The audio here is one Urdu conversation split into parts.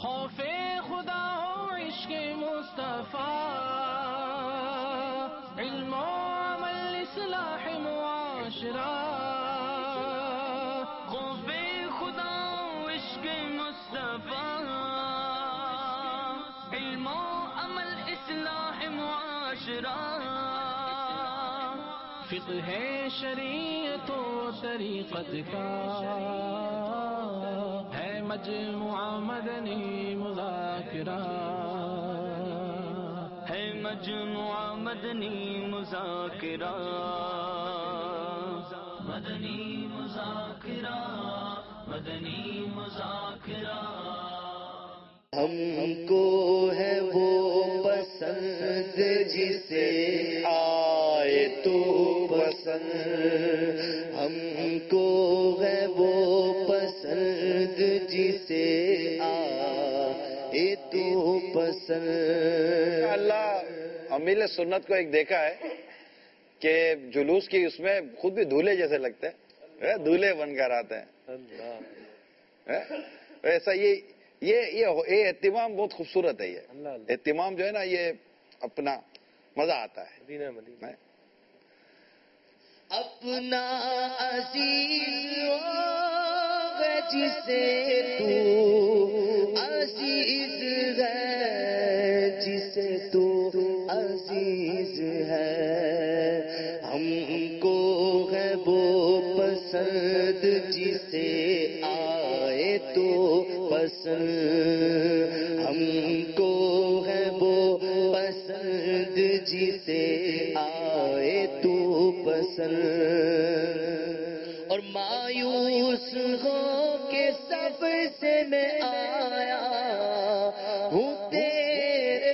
خوف خدا ہو عشق مصطفیٰ، علم و عمل اصلاح معاشرہ، خوف خدا ہو عشق مصطفیٰ، علم و عمل اصلاح معاشرہ، فقہ شریعت و طریقت کا ہے مجموعہ مدنی مذاکرہ، ہے مجموعہ مدنی مذاکرہ، مدنی مذاکرہ، مدنی مذاکرہ۔ ہم کو ہے وہ پسند جسے آئے تو پسند، ہم کو ہے وہ پسند جسے آئے تو پسند۔ اللہ امیل سنت کو ایک دیکھا ہے کہ جلوس کی اس میں خود بھی دولہے جیسے لگتے ہیں، دولہے بن کر آتے ہیں، ایسا یہ اہتمام بہت خوبصورت ہے۔ یہ اہتمام جو ہے نا، یہ اپنا مزہ آتا ہے۔ اپنا عزیز ہوگا جسے تو عزیز ہے، جسے تو عزیز ہے، ہم کو ہے وہ پسند جسے آئے تو پسند، ہم کو ہے وہ پسند جسے آئے تو پسند، اور مایوس ہو کے سب سے میں آیا ہوں تیرے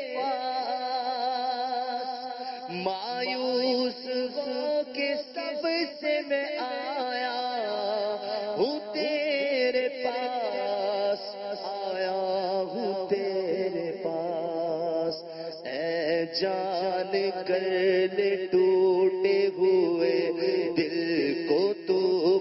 پاس، مایوس ہو کے سب سے میں آیا ہوں تیرے پاس، آیا ہوں تیرے پاس، اے جان کر لے ٹوٹے ہوئے دل کو تو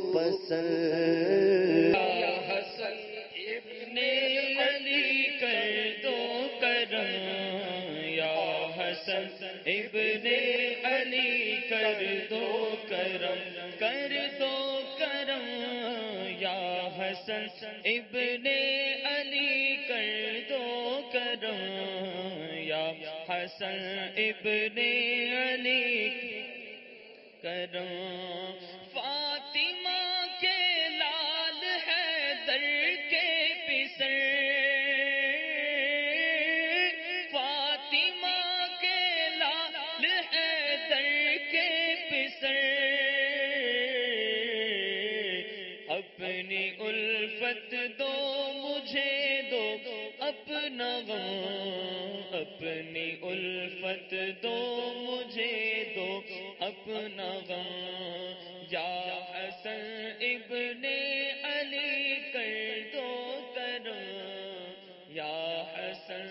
پسند، یا حسن ابن علی کر دو کرم، یا حسن ابن علی کر دو کرم، کر دو کرم، یا حسن ابن علی کر دو کرم، یا حسن ابن علی کرم، فاطمہ کے لال حیدر کے پسر، فاطمہ کے لال حیدر کے پسر، اپنی الفت دو مجھے دو اپنا غم، اپنی الفت دو مجھے دو اپنا غم، یا حسن ابن علی کر دو کرم، یا حسن،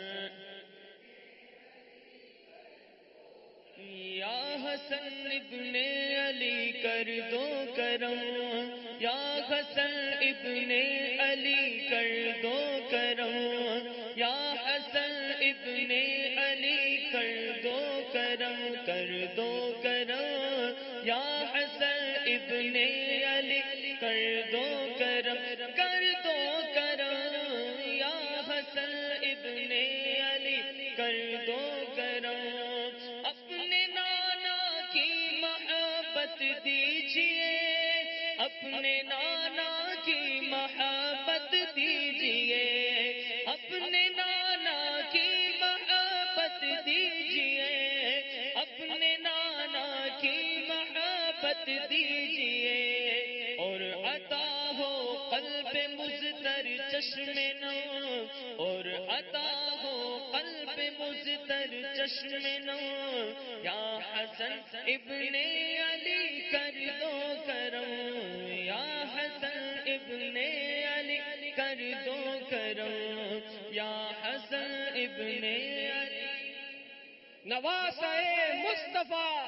یا حسن ابن علی کر دو کرم، یا حسن ابن علی کر دو کرم، یا حسن ابن علی کر دو کرم، کر دو کرم، یا حسن ابن علی کر دو کرم، کر دو کرم، یا حسن ابن علی کر دو کرم، اپنے نانا کی محبت دیجئے، اپنے نانا کی محبت دیجئے، اپنے نانا کی محبت دیجئے، اپنے نانا کی محبت دیجئے، اور عطا ہو قلب مزتر چشم نو، اور عطا ہو قلب مزتر چشم نو، یا حسن ابن علی کر دو کرم، یا حسن ابن علی کر دو کرم، یا حسن ابن علی، نواسہ مصطفیٰ،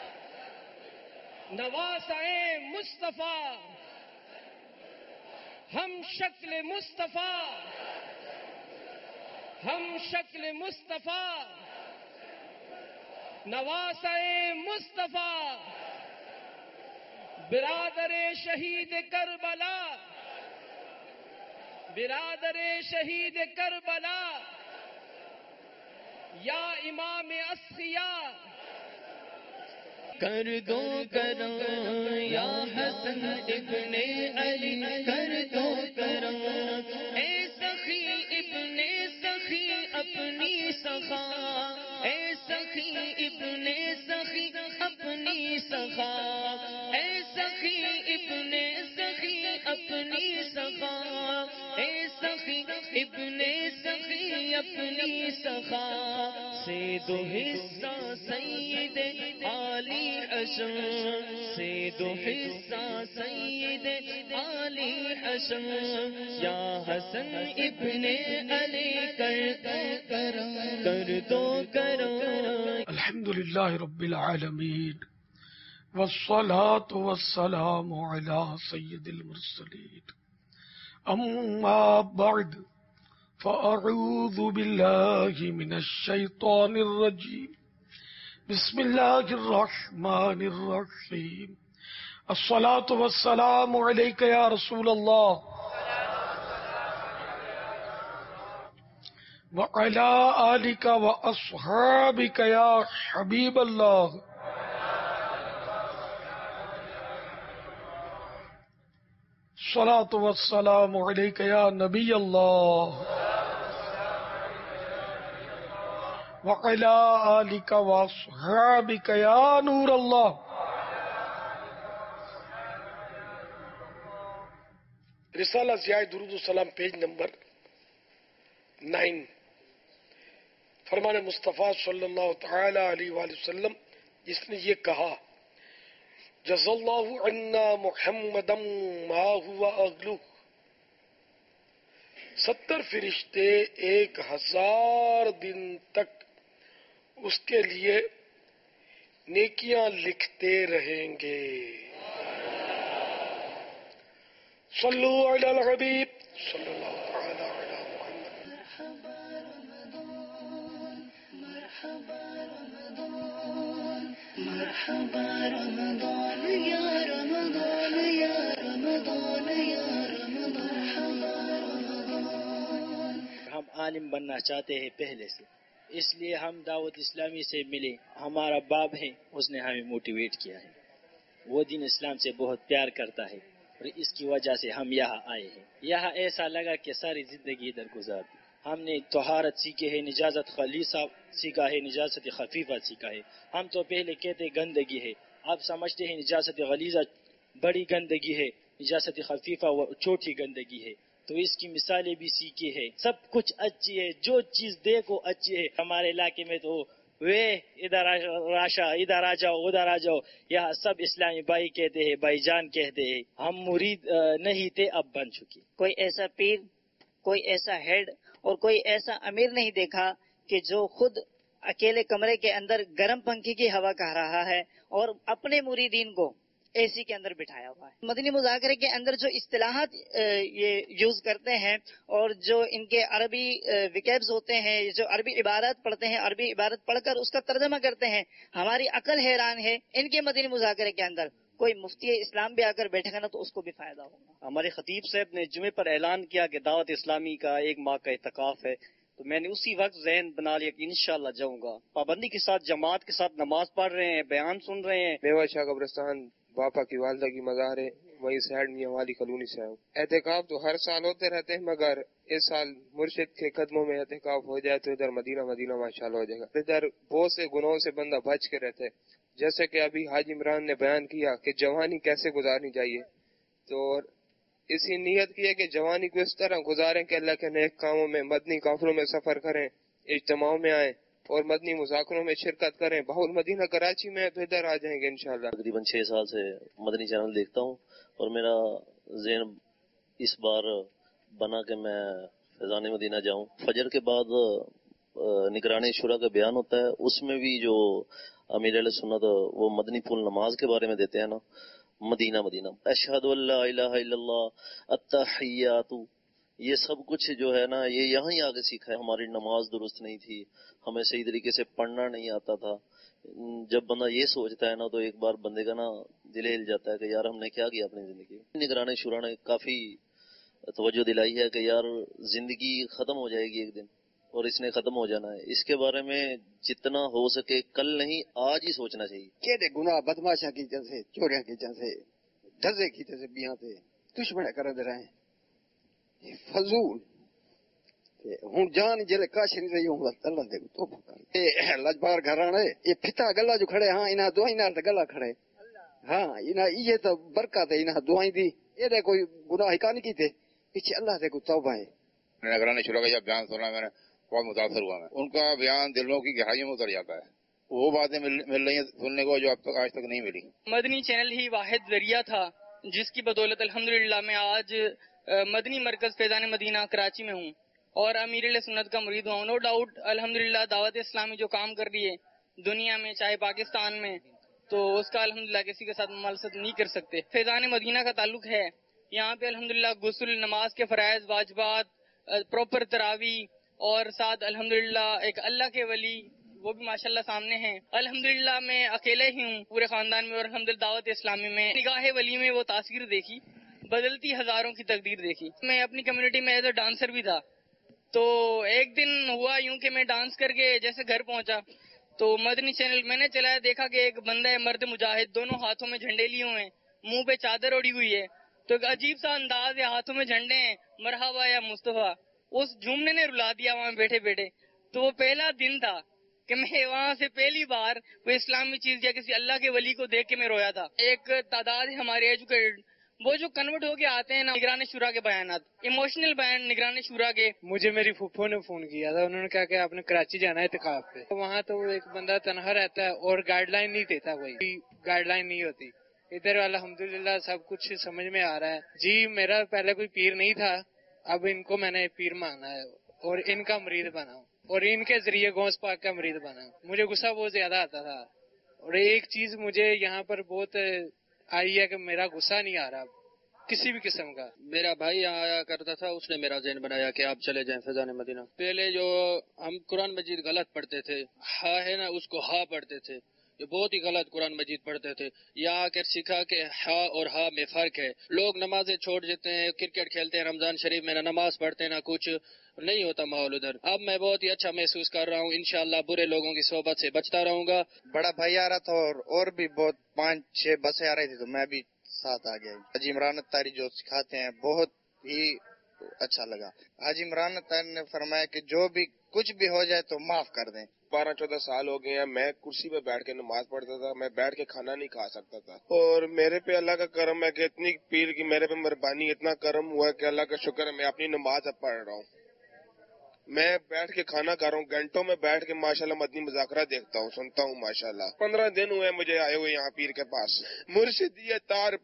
نواسہ مصطفیٰ، ہم شکل مصطفیٰ، ہم شکل مصطفیٰ نواسۂ مصطفیٰ برادر شہید کربلا برادر شہید کربلا یا امام اصفیاء کر دو کرم یا حسن ابن علی کر دو کرم اے سخی ابن سخی اپنی سخا اے سخی ابن سخی اپنی سخا اے سخی ابن سخی اپنی سخا اے سخی ابن سخی اپنی سخا سے دو حصہ سید علی حسن سے دو حصہ سید علی حسن یا حسن ابن علی کر دو کرم الحمد للہ رب العالمین والصلاة والسلام على سید المرسلین اما بعد فاعوذ باللہ من الشیطان الرجیم بسم اللہ الرحمن الرحیم الصلاة والسلام علیک یا رسول اللہ وعلى آلك وأصحابك يا حبيب الله الصلاة والسلام عليك يا نبي الله وعلى آلك وأصحابك يا نور الله. رسالہ ضیاء درود السلام پیج نمبر 9. فرمان مصطفیٰ صلی اللہ تعالی علیہ وآلہ وسلم جس نے یہ کہا جزا اللہ عنا محمدا ما هو اغلو 70 فرشتے 1000 دن تک اس کے لیے نیکیاں لکھتے رہیں گے. صلو علی الحبیب صلی اللہ تعالی علی محمد. مرحبا رمضان یا رمضان یا رمضان یا رمضان. ہم عالم بننا چاہتے ہیں پہلے سے، اس لیے ہم دعوت اسلامی سے ملے. ہمارا باپ ہے، اس نے ہمیں موٹیویٹ کیا ہے. وہ دین اسلام سے بہت پیار کرتا ہے اور اس کی وجہ سے ہم یہاں آئے ہیں. یہاں ایسا لگا کہ ساری زندگی ادھر گزار دی. ہم نے طہارت سیکھے ہے، نجازت خلیصہ سیکھا ہے، نجازت خفیفہ سیکھا ہے. ہم تو پہلے کہتے گندگی ہے، اب سمجھتے ہیں نجازت غلیظہ بڑی گندگی ہے، نجازت خفیفہ وہ چھوٹی گندگی ہے. تو اس کی مثالیں بھی سیکھی ہے. سب کچھ اچھی ہے، جو چیز دیکھو اچھی ہے. ہمارے علاقے میں تو ادھر راشا ادھر آ جاؤ ادھر آ جاؤ. یہاں سب اسلامی بھائی کہتے ہیں، بھائی جان کہتے ہیں. ہم مرید نہیں تھے، اب بن چکے. کوئی ایسا پیر، کوئی ایسا ہیڈ اور کوئی ایسا امیر نہیں دیکھا کہ جو خود اکیلے کمرے کے اندر گرم پنکھے کی ہوا کھا رہا ہے اور اپنے مریدین کو اے سی کے اندر بٹھایا ہوا ہے. مدنی مذاکرے کے اندر جو اصطلاحات یہ یوز کرتے ہیں اور جو ان کے عربی وکیبز ہوتے ہیں، جو عربی عبارت پڑھتے ہیں، عربی عبارت پڑھ کر اس کا ترجمہ کرتے ہیں، ہماری عقل حیران ہے. ان کے مدنی مذاکرے کے اندر کوئی مفتی اسلام بھی آ کر بیٹھے گا نا تو اس کو بھی فائدہ ہوگا. ہمارے خطیب صاحب نے جمعے پر اعلان کیا کہ دعوت اسلامی کا 1 ماہ کا اعتکاف ہے، تو میں نے اسی وقت ذہن بنا لیا کہ انشاءاللہ جاؤں گا. پابندی کے ساتھ جماعت کے ساتھ نماز پڑھ رہے ہیں، بیان سن رہے ہیں. میوا شاہ قبرستان باپا کی والدہ کی مزار ہے، وہیں سائڈ میاں والی کالونی سے آؤں. احتکاف تو ہر سال ہوتے رہتے ہیں، مگر اس سال مرشد کے قدموں میں احتکاف ہو جائے تو ادھر مدینہ ماشاءاللہ ہو جائے گا. ادھر بہت سے گناہوں سے بندہ بچ کے رہتے، جیسے کہ ابھی حاجی عمران نے بیان کیا کہ جوانی کیسے گزارنی چاہیے. تو اسی نیت کی ہے کہ جوانی کو اس طرح گزاریں کہ اللہ کے نیک کاموں میں، مدنی قافلوں میں سفر کریں، اجتماعوں میں آئیں اور مدنی مذاکروں میں شرکت کریں. بہل مدینہ کراچی میں تو ادھر آ جائیں گے انشاءاللہ. تقریباً 6 سال سے مدنی چینل دیکھتا ہوں اور میرا ذہن اس بار بنا کہ میں فیضان مدینہ جاؤں. فجر کے بعد نگران شورا کا بیان ہوتا ہے، اس میں بھی جو امیر علیہ سنت وہ مدنی پھول نماز کے بارے میں دیتے ہیں نا، مدینہ اشہد ان لا الہ الا اللہ التحیات یہ سب کچھ جو ہے نا یہ یہاں ہی آگے سیکھا ہے. ہماری نماز درست نہیں تھی, ہمیں صحیح طریقے سے پڑھنا نہیں آتا تھا. جب بندہ یہ سوچتا ہے نا تو ایک بار بندے کا نا دل ہل جاتا ہے کہ یار ہم نے کیا کیا اپنی زندگی میں. نگران شورا نے کافی توجہ دلائی ہے کہ یار زندگی ختم ہو جائے گی ایک دن اور اس نے ختم ہو جانا ہے. اس کے بارے میں جتنا ہو سکے کل نہیں آج ہی سوچنا چاہیے. کہڑے گناہ بدماشا کی جیسے چوریاں کی جیسے ڈھزے کی جیسے بیاں تے دشمن کرد رہے فضول ہوں جان جلے کاش نہیں رہی ہوں اللہ دے تو لجبار گھرانے یہ پھتا گلا جو کھڑے ہاں انہاں دعائیں نال تے گلا کھڑے ہاں انہاں یہ تو برکت ہے انہاں دعائیں دی اے کوئی گناہ کا نہیں کیتے پیچھے اللہ دے کو توبہ ہے. نگرانی شورا کا جب بیان سنا میں نے بہت متاثر ہوا. میں ان کا بیان دلوں کی گہرائیوں میں اتر جاتا ہے. وہ باتیں مل رہی ہیں سننے کو جو اب تک آج تک نہیں ملی. مدنی چینل ہی واحد ذریعہ تھا جس کی بدولت الحمدللہ میں آج مدنی مرکز فیضان مدینہ کراچی میں ہوں اور امیر علیہ سنت کا مرید ہوں. نو ڈاؤٹ الحمدللہ دعوت اسلامی جو کام کر رہی ہے دنیا میں چاہے پاکستان میں تو اس کا الحمدللہ کسی کے ساتھ مماثلت نہیں کر سکتے. فیضان مدینہ کا تعلق ہے یہاں پہ الحمدللہ غسل نماز کے فرائض واجبات پراپر تراوی اور ساتھ الحمدللہ ایک اللہ کے ولی وہ بھی ماشاءاللہ سامنے ہیں. الحمدللہ میں اکیلے ہی ہوں پورے خاندان میں اور الحمدللہ دعوت اسلامی میں نگاہ ولی میں وہ تاثیر دیکھی, بدلتی ہزاروں کی تقدیر دیکھی. میں اپنی کمیونٹی میں ایز اے ڈانسر بھی تھا تو ایک دن ہوا یوں کہ میں ڈانس کر کے جیسے گھر پہنچا تو مدنی چینل میں نے چلایا, دیکھا کہ ایک بندہ ہے مرد مجاہد دونوں ہاتھوں میں جھنڈے لیے ہوئے ہیں, منہ پہ چادر اوڑی ہوئی ہے تو ایک عجیب سا انداز ہے, ہاتھوں میں جھنڈے ہیں مرحبا یا مصطفیٰ. اس جھومنے نے رلا دیا وہاں بیٹھے بیٹھے. تو وہ پہلا دن تھا کہ میں وہاں سے پہلی بار کوئی اسلامی چیز یا کسی اللہ کے ولی کو دیکھ کے میں رویا تھا. ایک تعداد ہے ہمارے ایجوکیٹڈ وہ جو کنورٹ ہو کے آتے ہیں نا نگران شورا کے بیانات ایموشنل بیان نگران شورا کے. مجھے میری پھوپھو نے فون کیا تھا, انہوں نے کہا کہ آپ نے کراچی جانا ہے اعتکاف پہ. وہاں تو ایک بندہ تنہا رہتا ہے اور گائیڈ لائن نہیں دیتا, کوئی گائیڈ لائن نہیں ہوتی. ادھر الحمدللہ سب کچھ سمجھ میں آ رہا ہے. جی میرا پہلے کوئی پیر نہیں تھا, اب ان کو میں نے پیر مانا ہے اور ان کا مرید بنا اور ان کے ذریعے غوث پاک کا مرید بنا. مجھے غصہ بہت زیادہ آتا تھا اور ایک چیز مجھے یہاں پر بہت آئی ہے کہ میرا غصہ نہیں آ رہا کسی بھی قسم کا. میرا بھائی یہاں آیا کرتا تھا, اس نے میرا ذہن بنایا کہ آپ چلے جائیں فیضان مدینہ. پہلے جو ہم قرآن مجید غلط پڑھتے تھے, ہا ہے نا اس کو ہا پڑھتے تھے, یہ بہت ہی غلط قرآن مجید پڑھتے تھے. یہاں آ کر سیکھا کہ ہا اور ہا میں فرق ہے. لوگ نمازیں چھوڑ دیتے ہیں, کرکٹ کھیلتے ہیں رمضان شریف میں, نہ نماز پڑھتے ہیں نہ کچھ, نہیں ہوتا ماحول ادھر. اب میں بہت ہی اچھا محسوس کر رہا ہوں, انشاءاللہ برے لوگوں کی صحبت سے بچتا رہوں گا. بڑا بھائی آ رہا تھا اور بھی بہت 5-6 بسیں آ رہی تھی تو میں بھی ساتھ آ گیا. حاجی عمران اتاری جو سکھاتے ہیں بہت ہی اچھا لگا. حاجی عمران اتاری نے فرمایا کہ جو بھی کچھ بھی ہو جائے تو معاف کر دیں. 12-14 سال ہو گئے ہیں, میں کرسی پہ بیٹھ کے نماز پڑھتا تھا, میں بیٹھ کے کھانا نہیں کھا سکتا تھا. اور میرے پہ اللہ کا کرم ہے کہ اتنی پیر کی میرے پہ مہربانی, اتنا کرم ہوا ہے کہ اللہ کا شکر ہے میں اپنی نماز اب پڑھ رہا ہوں. میں بیٹھ کے کھانا کھا رہا ہوں, گھنٹوں میں بیٹھ کے ماشاءاللہ مدنی مذاکرہ دیکھتا ہوں, سنتا ہوں ماشاءاللہ. 15 دن ہوئے مجھے آئے ہوئے یہاں پیر کے پاس. مرشدیہ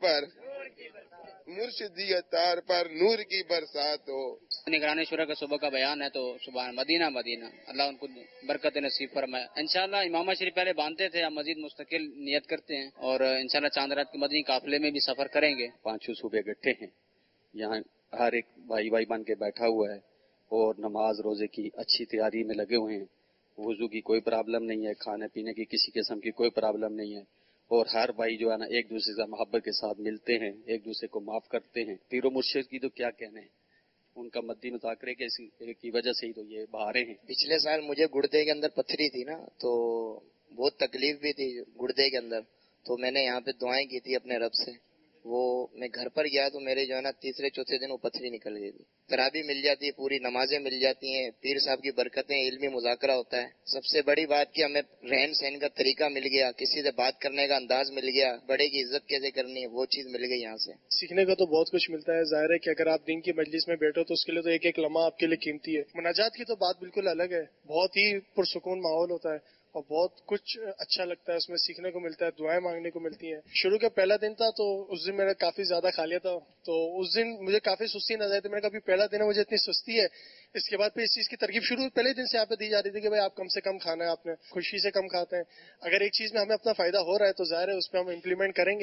تار پر نور کی برسات ہو. نگران شورا کا صبح کا بیان ہے تو سبحان مدینہ مدینہ, اللہ ان کو برکت نصیب فرمائے. انشاءاللہ امامہ شریف پہلے باندھتے تھے, ہم مزید مستقل نیت کرتے ہیں اور انشاءاللہ چاند رات کے مدنی قافلے میں بھی سفر کریں گے. 5 صوبے اکٹھے ہیں یہاں, ہر ایک بھائی بھائی بن کے بیٹھا ہوا ہے اور نماز روزے کی اچھی تیاری میں لگے ہوئے ہیں. وضو کی کوئی پرابلم نہیں ہے, کھانے پینے کی کسی قسم کی کوئی پرابلم نہیں ہے اور ہر بھائی جو ہے نا ایک دوسرے سے محبت کے ساتھ ملتے ہیں, ایک دوسرے کو معاف کرتے ہیں. پیر و مرشد کی تو کیا کہنے ہیں, ان کا مدی مذاکرے کی وجہ سے ہی تو یہ بہارے ہیں. پچھلے سال مجھے گردے کے اندر پتھری تھی نا, تو بہت تکلیف بھی تھی گردے کے اندر, تو میں نے یہاں پہ دعائیں کی تھی اپنے رب سے. وہ میں گھر پر گیا تو میرے جو ہے نا 3-4 دن وہ پتھری نکل گئی تھی. تراویح مل جاتی ہے, پوری نمازیں مل جاتی ہیں, پیر صاحب کی برکتیں, علمی مذاکرہ ہوتا ہے. سب سے بڑی بات کہ ہمیں رہن سہن کا طریقہ مل گیا, کسی سے بات کرنے کا انداز مل گیا, بڑے کی عزت کیسے کرنی ہے وہ چیز مل گئی. یہاں سے سیکھنے کا تو بہت کچھ ملتا ہے. ظاہر ہے کہ اگر آپ دین کی مجلس میں بیٹھو تو اس کے لیے تو ایک ایک لمحہ آپ کے لیے قیمتی ہے. مناجات کی تو بات بالکل الگ ہے, بہت ہی پرسکون ماحول ہوتا ہے اور بہت کچھ اچھا لگتا ہے, اس میں سیکھنے کو ملتا ہے, دعائیں مانگنے کو ملتی ہیں. شروع کا پہلا دن تھا تو اس دن میں نے کافی زیادہ کھا لیا تھا, تو اس دن مجھے کافی سستی نظر آئی تھی. میں نے کہا پہلا دن ہے مجھے اتنی سستی ہے. اس کے بعد پھر اس چیز کی ترغیب شروع پہلے دن سے یہاں پہ دی جا رہی تھی کہ بھائی آپ کم سے کم کھانا ہے, آپ نے خوشی سے کم کھاتے ہیں. اگر ایک چیز میں ہمیں اپنا فائدہ ہو رہا ہے تو ظاہر ہے اس پہ ہم امپلیمنٹ کریں گے.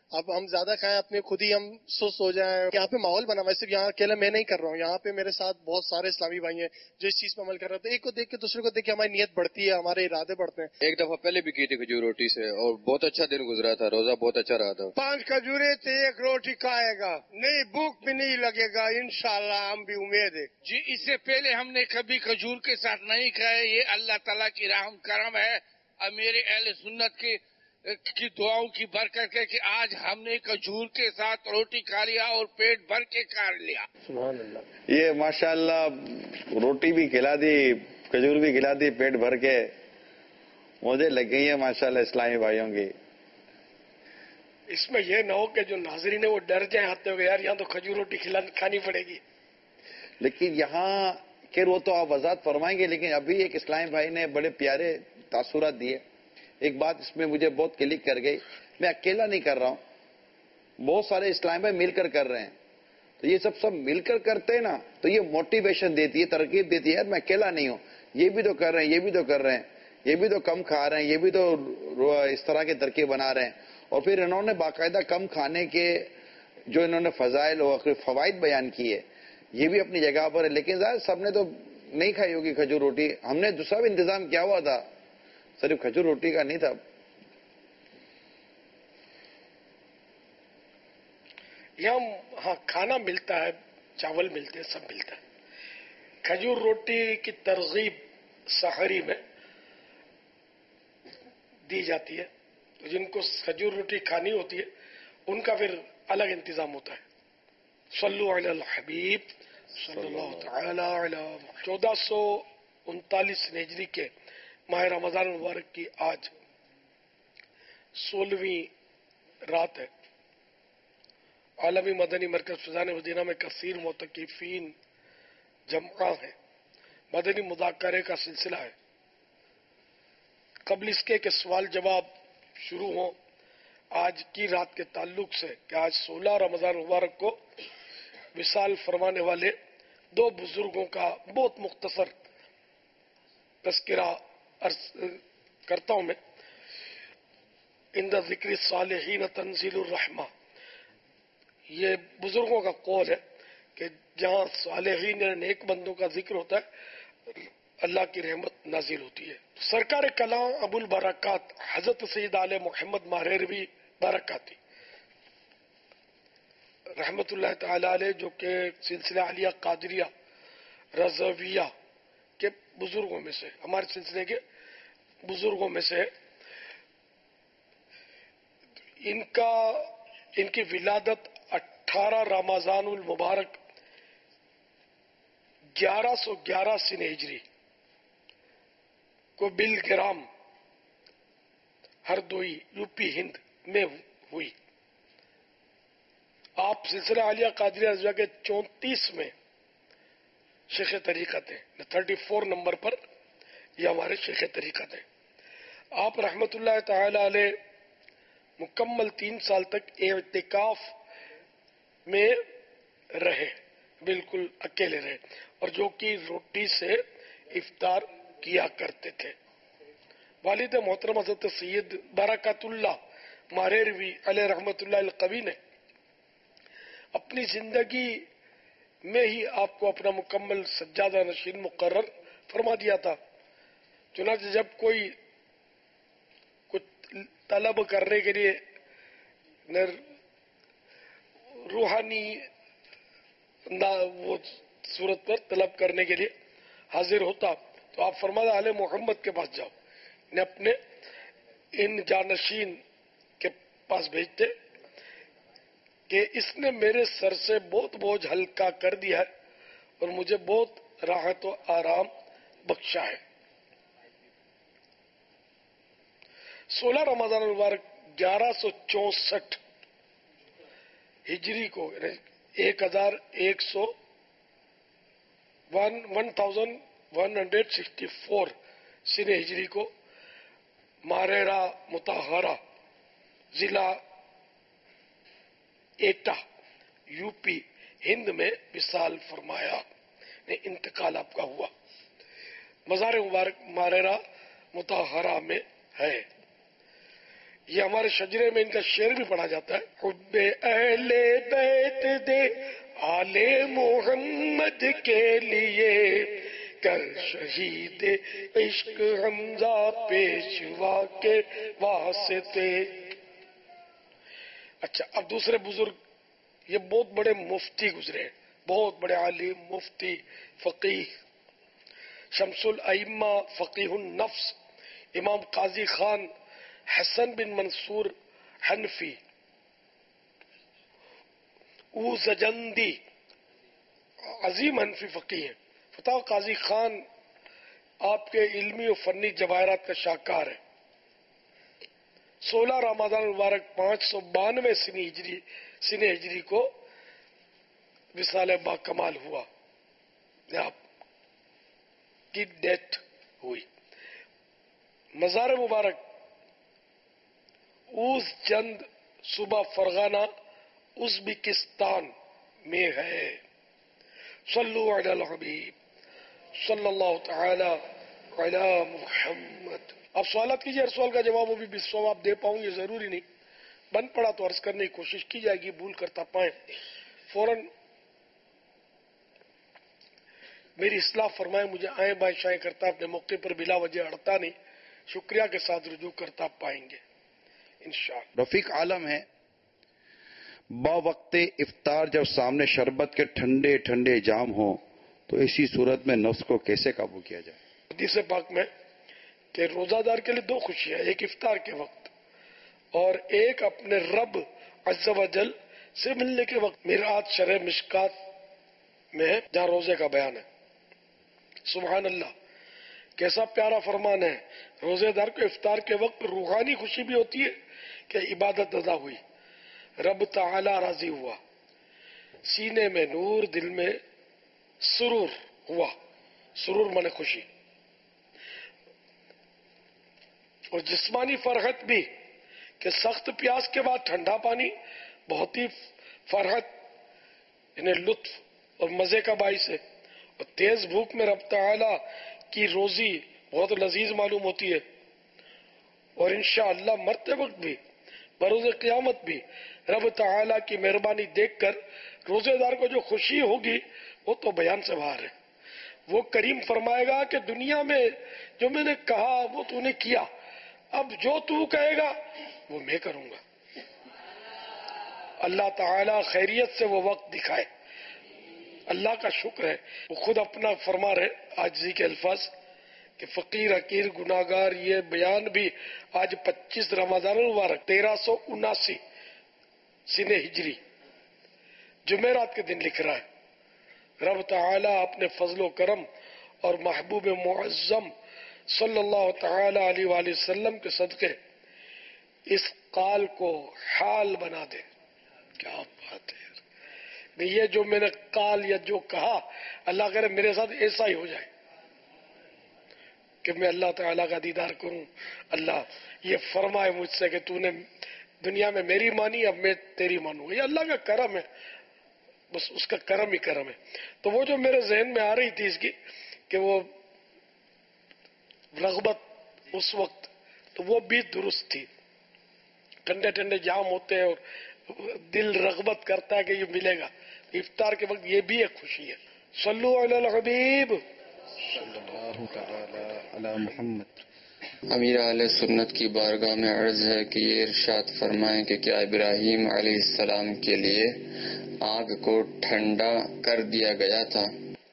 اب ہم زیادہ کھائیں اپنے خود ہی ہم سست ہو جائیں. یہاں پہ ماحول بنا ہوا ہے, صرف یہاں اکیلا میں نہیں کر رہا ہوں, یہاں پہ میرے ساتھ بہت سارے اسلامی بھائی ہیں جو اس چیز پہ عمل کر رہے ہیں. ایک کو دیکھ کے دوسرے کو دیکھ کے ہماری نیت بڑھتی ہے, ہمارے ارادے بڑھتے ہیں. ایک دفعہ پہلے بھی کی تھی کھجور روٹی سے اور بہت اچھا دن گزرا تھا, روزہ بہت اچھا رہا تھا. 5 کھجورے تھے, 1 روٹی کھائے گا, نہیں بھوک بھی نہیں لگے گا انشاءاللہ, ہم بھی امید ہے. جی اس سے پہلے ہم نے کبھی کھجور کے ساتھ نہیں کھائے, یہ اللہ تعالیٰ کی رحم کرم ہے اور میرے اہل سنت کی دعاؤں کی برکت ہے کہ آج ہم نے کھجور کے ساتھ روٹی کھا لیا اور پیٹ بھر کے کھا لیا. سبحان اللہ. یہ ماشاءاللہ روٹی بھی کھلا دی, کھجور بھی کھلا دی پیٹ بھر کے, مجھے لگ گئی ہے ماشاءاللہ اسلامی بھائیوں کی. اس میں یہ نہ ہو کہ جو ناظرین ہیں وہ ڈر جائیں آتے ہوئے, یار یہاں تو کھجور روٹی کھانی پڑے گی. لیکن یہاں کہ وہ تو آپ وضاحت فرمائیں گے, لیکن ابھی ایک اسلامی بھائی نے بڑے پیارے تاثرات دیے. ایک بات اس میں مجھے بہت کلک کر گئی, میں اکیلا نہیں کر رہا ہوں, بہت سارے اسلامی بھائی مل کر کر رہے ہیں. تو یہ سب مل کر کرتے ہیں نا, تو یہ موٹیویشن دیتی ہے, ترغیب دیتی ہے, یار میں اکیلا نہیں ہوں, یہ بھی تو کر رہے ہیں, یہ بھی تو کر رہے ہیں, یہ بھی تو کم کھا رہے ہیں, یہ بھی تو اس طرح کے ترکیب بنا رہے ہیں. اور پھر انہوں نے باقاعدہ کم کھانے کے جو انہوں نے فضائل اور فوائد بیان کیے, یہ بھی اپنی جگہ پر ہے. لیکن ظاہر سب نے تو نہیں کھائی ہوگی کھجور روٹی, ہم نے دوسرا بھی انتظام کیا ہوا تھا, صرف کھجور روٹی کا نہیں تھا. یہاں ہاں کھانا ملتا ہے, چاول ملتے ہیں, سب ملتا ہے. کھجور روٹی کی ترغیب سحری میں دی جاتی ہے, جن کو کھجور روٹی کھانی ہوتی ہے ان کا پھر الگ انتظام ہوتا ہے. صلو علی الحبیب صلی اللہ تعالی علی 1439 ہجری کے ماہ رمضان المبارک کی آج 16ویں رات ہے. عالمی مدنی مرکز فیضان مدینہ میں کثیر معتکفین جمع ہیں. مدنی مذاکرے کا سلسلہ ہے. قبل اس کے کہ سوال جواب شروع ہوں آج کی رات کے تعلق سے کہ آج 16 رمضان مبارک کو وصال فرمانے والے 2 بزرگوں کا بہت مختصر تذکرہ عرض کرتا ہوں میں. عند ذکر الصالحین تنزل الرحمہ, یہ بزرگوں کا قول ہے کہ جہاں صالحین نیک بندوں کا ذکر ہوتا ہے اللہ کی رحمت نازل ہوتی ہے. سرکار کلام ابو البرکات حضرت سید آل محمد ماہروی برکاتی رحمت اللہ تعالی علیہ, جو کہ سلسلہ عالیہ قادریہ رضویہ کے بزرگوں میں سے, ہمارے سلسلے کے بزرگوں میں سے, ان کی ولادت 18 رمضان المبارک 1111 سن ہجری کو بلگرام ہردوئی یوپی ہند میں ہوئی. آپ سلسلہ عالیہ قادریہ رضویہ کے 34 میں شیخ طریقت ہیں, 34 نمبر پر یہ ہمارے شیخ طریقت ہیں. آپ رحمت اللہ تعالی علیہ مکمل 3 سال تک اعتکاف میں رہے, بالکل اکیلے رہے, اور جو کہ روٹی سے افطار کیا کرتے تھے. والد محترم حضرت سید برکات اللہ ماہروی علیہ رحمت اللہ القوی نے اپنی زندگی میں ہی آپ کو اپنا مکمل سجادہ نشین مقرر فرما دیا تھا. چنانچہ جب کوئی کچھ طلب کرنے کے لیے روحانی وہ صورت پر طلب کرنے کے لیے حاضر ہوتا تو آپ فرمایا اہل محمد کے پاس جاؤ, انہیں اپنے ان جانشین کے پاس بھیجتے کہ اس نے میرے سر سے بہت بوجھ ہلکا کر دیا ہے اور مجھے بہت راحت و آرام بخشا ہے. 16 رمضان المبارک 1164 ہجری کو 1164 سن ہجری کو ماریرا مطہرہ ضلع ایٹا یوپی ہند میں وصال فرمایا, انتقال آپ کا ہوا. مزار مبارک ماریرا مطہرہ میں ہے. یہ ہمارے شجرے میں ان کا شعر بھی پڑھا جاتا ہے. حب اہل بیت دے آل محمد کے لیے کر شہید عشق حمزہ پیشوا کے واسطے. اچھا، اب دوسرے بزرگ، یہ بہت بڑے مفتی گزرے، بہت بڑے عالم، مفتی، فقیہ، شمس الائمہ، فقیہ النفس، امام قاضی خان حسن بن منصور حنفی اوزجندی، عظیم حنفی فقیہ ہیں. فتح قاضی خان آپ کے علمی و فنی جواہرات کا شاہکار ہے. 16 رمضان المبارک 592 سن ہجری کو وصال با کمال ہوا، آپ کی ڈیتھ ہوئی. مزار مبارک اوز جند صوبہ فرغانہ ازبکستان میں ہے. صلو علی الحبیب صلی اللہ تعالی علی محمد. اب سوالات کیجیے، ہر سوال کا جواب ابھی بھی ثواب دے پاؤں یہ ضروری نہیں، بن پڑا تو عرض کرنے کی کوشش کی جائے گی، بھول کرتا پائیں فوراً میری اصلاح فرمائیں. مجھے آئیں بائیں شائیں کرتا اپنے موقع پر بلا وجہ اڑتا نہیں، شکریہ کے ساتھ رجوع کرتا پائیں گے انشاءاللہ. رفیق عالم ہے، با وقت افطار جب سامنے شربت کے ٹھنڈے ٹھنڈے جام ہوں تو ایسی صورت میں نفس کو کیسے قابو کیا جائے؟ حدیث پاک میں کہ روزہ دار کے لیے 2 خوشیاں، ایک افطار کے وقت اور ایک اپنے رب عز و جل سے ملنے کے وقت. میرات شرح مشکات میں ہے جہاں روزے کا بیان ہے. سبحان اللہ، کیسا پیارا فرمان ہے. روزے دار کو افطار کے وقت روحانی خوشی بھی ہوتی ہے کہ عبادت ادا ہوئی، رب تعالی راضی ہوا، سینے میں نور، دل میں سرور ہوا. سرور من خوشی، اور جسمانی فرحت بھی کہ سخت پیاس کے بعد ٹھنڈا پانی بہت ہی فرحت، انہیں لطف اور مزے کا باعث ہے. اور تیز بھوک میں رب تعالی کی روزی بہت لذیذ معلوم ہوتی ہے. اور انشاءاللہ مرتے وقت بھی، بروز قیامت بھی رب تعالی کی مہربانی دیکھ کر روزے دار کو جو خوشی ہوگی وہ تو بیان سے باہر ہے. وہ کریم فرمائے گا کہ دنیا میں جو میں نے کہا وہ تو نے کیا، اب جو تو کہے گا وہ میں کروں گا. اللہ تعالی خیریت سے وہ وقت دکھائے. اللہ کا شکر ہے، وہ خود اپنا فرما رہے عاجزی کے الفاظ کہ فقیر حقیر گناہگار. یہ بیان بھی آج 25 رمضان المبارک 1379 سن ہجری جمعرات کے دن لکھ رہا ہے. رب تعالی اپنے فضل و کرم اور محبوب معظم صلی اللہ تعالی علیہ وآلہ وسلم کے صدقے اس قال کو حال بنا دے. کیا بات ہے، یہ جو میں نے قال یا جو کہا، اللہ کرے میرے ساتھ ایسا ہی ہو جائے کہ میں اللہ تعالیٰ کا دیدار کروں. اللہ یہ فرمائے مجھ سے کہ تو نے دنیا میں میری مانی، اب میں تیری مانوں. یہ اللہ کا کرم ہے، بس اس کا کرم ہی کرم ہے. تو وہ جو میرے ذہن میں آ رہی تھی اس کی کہ وہ رغبت اس وقت، تو وہ بھی درست تھی. ٹھنڈے ٹھنڈے جام ہوتے ہیں اور دل رغبت کرتا ہے کہ یہ ملے گا. افطار کے وقت یہ بھی ایک خوشی ہے. صلو علی الحبیب صلی اللہ تعالی علی محمد. امیر اہل سنت کی بارگاہ میں عرض ہے کہ یہ ارشاد فرمائیں کہ کیا ابراہیم علیہ السلام کے لیے آگ کو ٹھنڈا کر دیا گیا تھا؟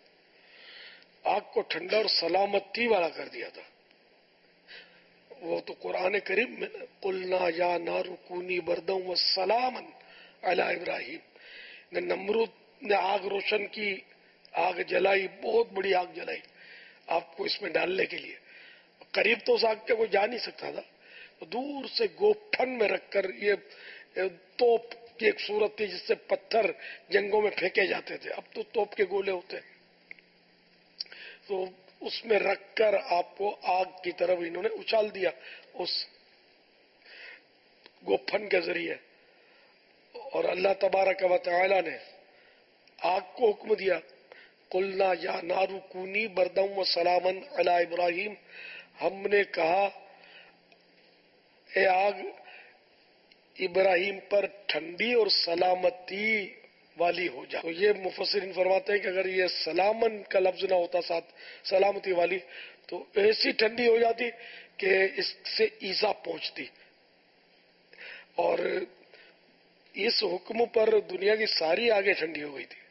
آگ کو ٹھنڈا اور سلامتی والا کر دیا تھا. وہ تو قرآن کریم میں قلنا یا نار کونی برداً وسلاما علی ابراہیم. نمرود نے آگ روشن کی، آگ جلائی، بہت بڑی آگ جلائی آپ کو اس میں ڈالنے کے لیے. قریب تو اس آگ کے کوئی جا نہیں سکتا تھا، تو دور سے گوپٹھن میں رکھ کر، یہ توپ کی ایک صورت تھی جس سے پتھر جنگوں میں پھینکے جاتے تھے، اب تو توپ کے گولے ہوتے ہیں، تو اس میں رکھ کر آپ کو آگ کی طرف انہوں نے اچھال دیا اس گوپھن کے ذریعے. اور اللہ تبارک و تعالی نے آگ کو حکم دیا قلنا یا نار کونی برداً وسلاما علی ابراہیم. ہم نے کہا اے آگ ابراہیم پر ٹھنڈی اور سلامتی والی ہو جائے. تو یہ مفسرین فرماتے ہیں کہ اگر یہ سلامن کا لفظ نہ ہوتا ساتھ سلامتی والی تو ایسی ٹھنڈی ہو جاتی کہ اس سے ایذا پہنچتی. اور اس حکم پر دنیا کی ساری آگے ٹھنڈی ہو گئی تھی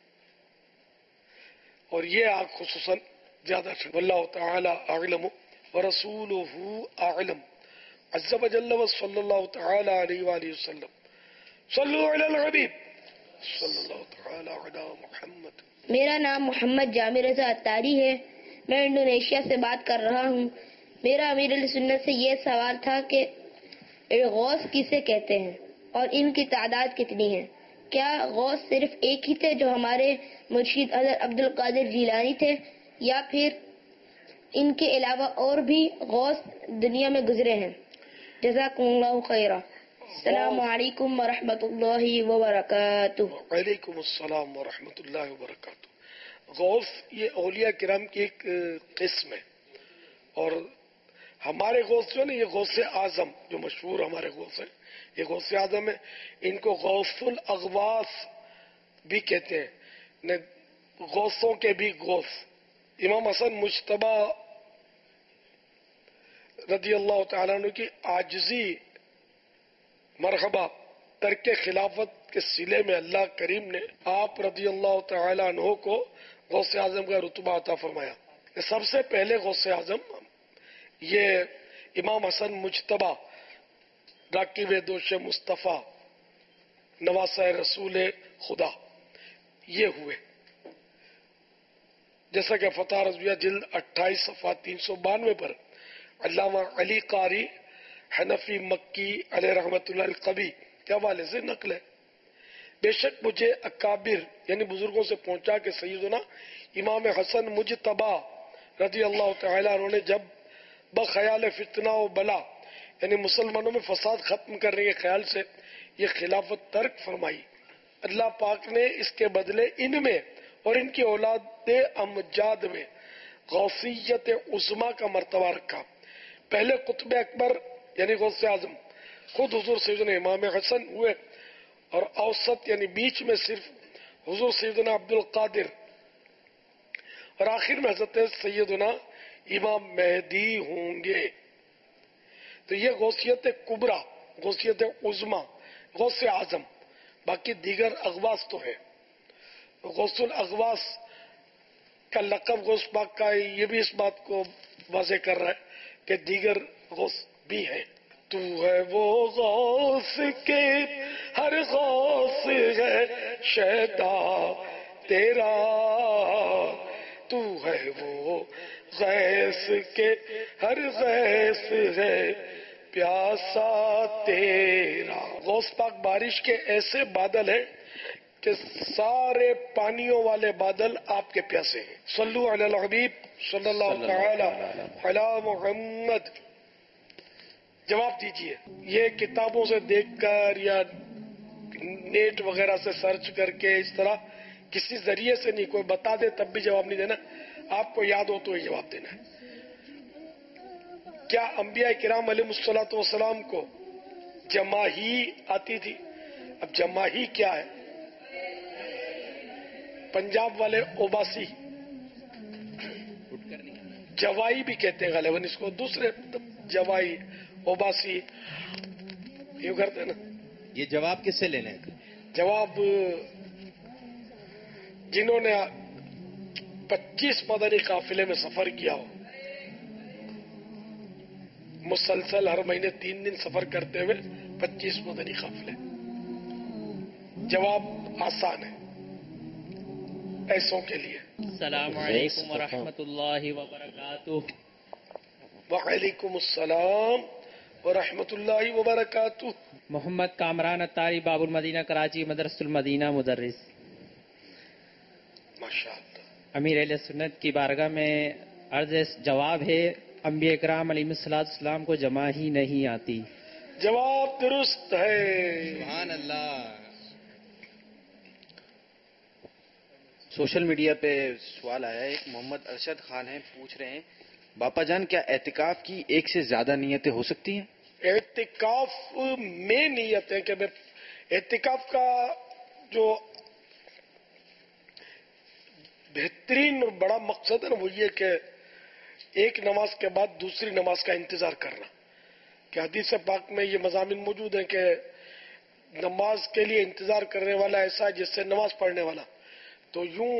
اور یہ آگ خصوصاً زیادہ ٹھنڈی. واللہ تعالی اعلم ورسولہ اعلم عز وجل وصلی اللہ تعالی علیہ وآلہ وسلم. صلو علی الحبیب صلی اللہ تعالی علی محمد. میرا نام محمد جامع رضا اتاری ہے. میں انڈونیشیا سے بات کر رہا ہوں. میرا امیر علیہ سنت سے یہ سوال تھا کہ غوث کسے کہتے ہیں اور ان کی تعداد کتنی ہے؟ کیا غوث صرف ایک ہی تھے جو ہمارے مرشد حضرت عبد القادر جیلانی تھے یا پھر ان کے علاوہ اور بھی غوث دنیا میں گزرے ہیں؟ جزاکم اللہ خیرہ. السلام علیکم ورحمۃ اللہ وبرکاتہ. وعلیکم السلام ورحمۃ اللہ وبرکاتہ. غوث یہ اولیاء کرام کی ایک قسم ہے اور ہمارے غوث جو ہے نا یہ غوث اعظم جو مشہور ہمارے غوث ہیں یہ غوث اعظم ہے. ان کو غوث الاغواث بھی کہتے ہیں. غوثوں کے بھی غوث. امام حسن مجتبی رضی اللہ تعالیٰ عنہ کی عاجزی مرحبا ترک خلافت کے صلے میں اللہ کریم نے آپ رضی اللہ تعالیٰ عنہ کو غوث اعظم کا رتبہ عطا فرمایا. سب سے پہلے غوث اعظم یہ امام حسن مجتبی راکب دوش مصطفیٰ نواسہ رسول خدا یہ ہوئے. جیسا کہ فتح رضویہ جلد 28 صفحہ 392 پر علامہ علی قاری حنفی مکی علیہ رحمت اللہ القوی کے حوالے سے نقل ہے. بے شک مجھے اکابر یعنی بزرگوں سے پہنچا کہ سیدنا امام حسن مجتبی رضی اللہ تعالیٰ عنہ نے جب بخیال فتنہ و بلا یعنی مسلمانوں میں فساد ختم کرنے کے خیال سے یہ خلافت ترک فرمائی. اللہ پاک نے اس کے بدلے ان میں اور ان کی اولاد امجاد میں غوثیت عظما کا مرتبہ رکھا. پہلے قطب اکبر یعنی غوث اعظم خود حضور سیدنا امام حسن ہوئے اور اوسط یعنی بیچ میں صرف حضور سیدنا عبد القادر اور آخر میں حضرت سیدنا امام مہدی ہوں گے. تو یہ غوثیت کبرا غوثیت عظما غوث اعظم. باقی دیگر اغواث تو ہے. غوث الاغواث کا لقب غوث پاک کا یہ بھی اس بات کو واضح کر رہا ہے کہ دیگر غوث بھی ہیں. تو ہے وہ غوث کے ہر غوث ہے شیدا تیرا. تو ہے وہ غیث کے ہر غیث ہے پیاسا تیرا. غوث پاک بارش کے ایسے بادل ہیں کہ سارے پانیوں والے بادل آپ کے پیاسے ہیں. صلو علی الحبیب صلی اللہ تعالی علی محمد. جواب دیجئے. یہ کتابوں سے دیکھ کر یا نیٹ وغیرہ سے سرچ کر کے اس طرح کسی ذریعے سے نہیں. کوئی بتا دے تب بھی جواب نہیں دینا. آپ کو یاد ہو تو ہی جواب دینا ہے. کیا انبیاء کرام علیہ الصلوۃ والسلام کو جماہی آتی تھی؟ اب جماہی کیا ہے؟ پنجاب والے اوباسی جوائی بھی کہتے ہیں غالباً اس کو. دوسرے جوائی اوباسی یوں کرتے ہیں نا. یہ جواب کس سے لینے؟ جواب جنہوں نے 25 مدنی قافلے میں سفر کیا ہو مسلسل ہر مہینے 3 دن سفر کرتے ہوئے 25 مدنی قافلے. جواب آسان ہے ایسوں کے لیے. السلام علیکم ورحمۃ اللہ وبرکاتہ. وعلیکم السلام ورحمۃ اللہ وبرکاتہ. محمد کامران اتاری باب المدینہ کراچی مدرسۃ المدینہ مدرس. ماشاءاللہ. امیر اہل سنت کی بارگاہ میں عرض جواب ہے انبیاء کرام علیہ الصلوۃ والسلام کو جمع ہی نہیں آتی. جواب درست ہے. سبحان اللہ. سوشل میڈیا پہ سوال آیا ہے. ایک محمد ارشد خان ہیں پوچھ رہے ہیں باپا جان کیا اعتکاف کی ایک سے زیادہ نیتیں ہو سکتی ہیں؟ एतिकाफ में नीयत है कि मैं एतिकाफ का जो बेहतरीन और बड़ा मकसद है ना वो ये कि एक नमाज के बाद दूसरी नमाज का इंतजार करना, कि हदीस पाक में ये मज़ामिन मौजूद हैं कि नमाज के लिए इंतजार करने वाला ऐसा है जिससे नमाज पढ़ने वाला। तो यूं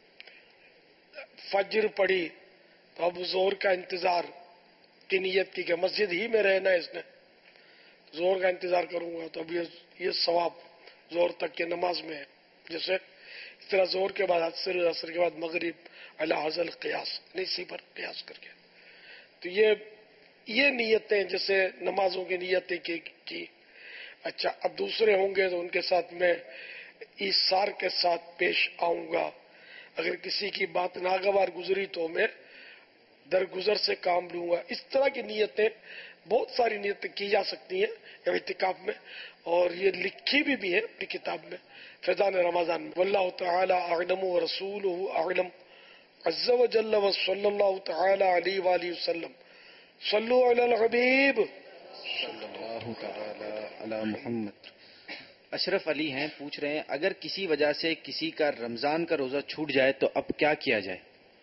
फज्र पढ़ी तो अब जोहर का इंतजार की नीयत की कि मस्जिद ही में रहना है इसने, जोहर का इंतजार करूंगा तो अब ये सवाब जोहर तक की नमाज में है। जैसे इस तरह जोहर के बाद असर के बाद मगरिब अला हज़ल क़ियास, नहीं इसी पर क़ियास करके। तो ये नीयतें जैसे नमाजों की नीयतें की। अच्छा, अब दूसरे होंगे तो उनके साथ मैं ईसार के साथ पेश आऊंगा। अगर किसी की बात नागवार गुजरी तो मैं दरगुजर से काम लूंगा। इस तरह की नीयतें, बहुत सारी नीयतें की जा सकती हैं इतिकाफ में, और ये लिखी भी है अपनी किताब में फैज़ान रमज़ान में। वल्लाहु तआला अअलम व रसूलुहु अअलम अज़्ज़ व जल्ल व सल्लल्लाहु तआला अलैहि व आलिहि वसल्लम सल्लु अलल हबीब सल्लल्लाहु तआला अला मुहम्मद। अशरफ अली हैं, पूछ रहे हैं अगर किसी वजह से किसी का रमजान का रोजा छूट जाए तो अब क्या किया जाए?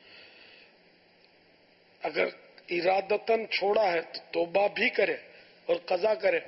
अगर इरादतन छोड़ा है तो तौबा भी करे और कज़ा करे।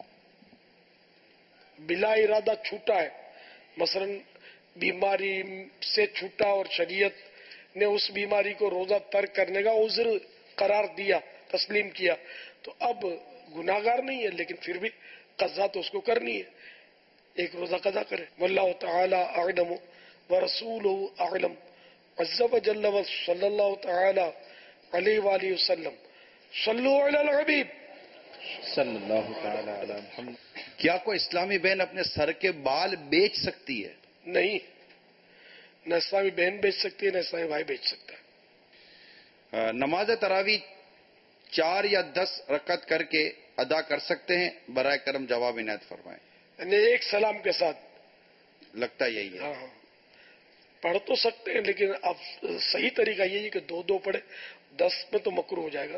बिला इरादा छूटा है, मसलन बीमारी से छूटा और शरीयत ने उस बीमारी को रोजा तर्क करने का उज़्र करार दिया, तस्लीम किया, तो अब गुनाहगार नहीं है, लेकिन फिर भी कज़ा तो उसको करनी है, एक रोजा कज़ा करे। वल्लाहु तआला अअलम व रसूलुहु अअलम अज़्ज़ व जल्ल व सल्लल्लाहु तआला अलैहि व आलिहि वसल्लम सल्लु अलल हबीब सल्लल्लाहु तआला अला मुहम्मद। क्या कोई इस्लामी बहन अपने सर के बाल बेच सकती है? नहीं, न इस्लामी बहन बेच सकती है न इस्लामी भाई बेच सकता है। नमाज तरावी 4 या 10 रकत करके अदा कर सकते हैं? बराए करम जवाब इनायत फरमाएं। एक सलाम के साथ लगता यही है। हाँ, पढ़ तो सकते हैं, लेकिन अब सही तरीका यही है कि 2-2 पढ़े, 10 में तो मकरू हो जाएगा।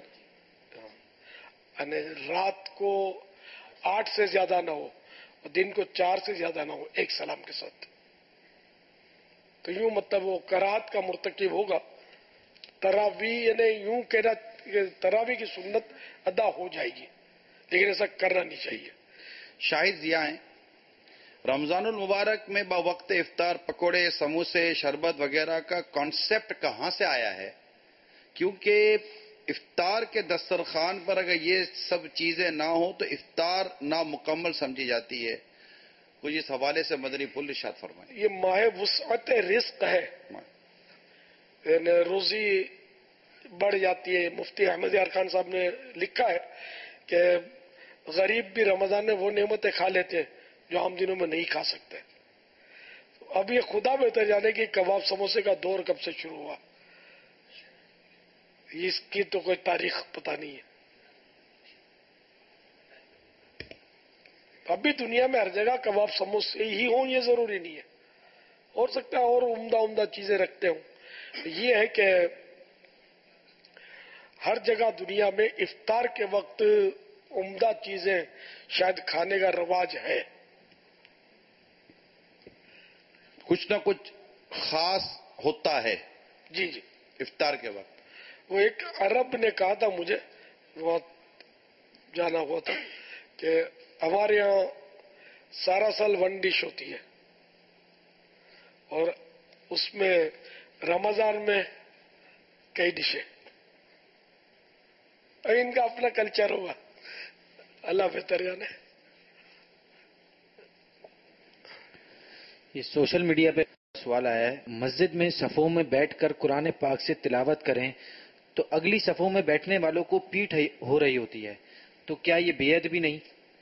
रात को 8 से ज्यादा ना हो और दिन को 4 से ज्यादा ना हो एक सलाम के साथ। तो यूं मतलब वो कराहत का मुर्तकिब होगा। तरावी यानी यूं कहना तरावी की सुन्नत अदा हो जाएगी, लेकिन ऐसा करना नहीं चाहिए। शाहिद जिया हैं, रमजानुल मुबारक में बवक्त इफ्तार पकोड़े, समोसे, शरबत वगैरह का कॉन्सेप्ट कहाँ से आया है? क्योंकि इफ्तार के दस्तरखान पर अगर ये सब चीजें ना हो तो इफ्तार नामुकम्मल समझी जाती है। कुछ इस हवाले से मदनी पुल इरशाद फरमाएं। ये माह वुसअत रिज़्क़ है, रोजी बढ़ जाती है। मुफ्ती अहमद यार खान साहब ने लिखा है कि गरीब भी रमजान में वो नेमतें खा लेते हैं जो आम दिनों में नहीं खा सकते। तो अब ये खुदा बेहतर जाने की कबाब समोसे का दौर कब से शुरू हुआ, इसकी तो कोई तारीख पता नहीं है। अभी दुनिया में हर जगह कबाब समोसे ही हों ये जरूरी नहीं है, हो सकता है और उम्दा चीजें रखते हों। ये है कि हर जगह दुनिया में इफ्तार के वक्त उम्दा चीजें शायद खाने का रवाज है। कुछ ना कुछ खास होता है जी जी इफ्तार के वक्त। वो एक अरब ने कहा था मुझे, वहां जाना हुआ था, कि हमारे यहाँ सारा साल 1 डिश होती है और उसमें रमजान में कई डिशें। इनका अपना कल्चर होगा, अल्लाह बेहतर जाने। ये सोशल मीडिया पे सवाल आया है, मस्जिद में सफों में बैठकर कुरान पाक से तिलावत करें तो अगली सफों में बैठने वालों को पीठ हो रही होती है, तो क्या ये बेअदबी नहीं?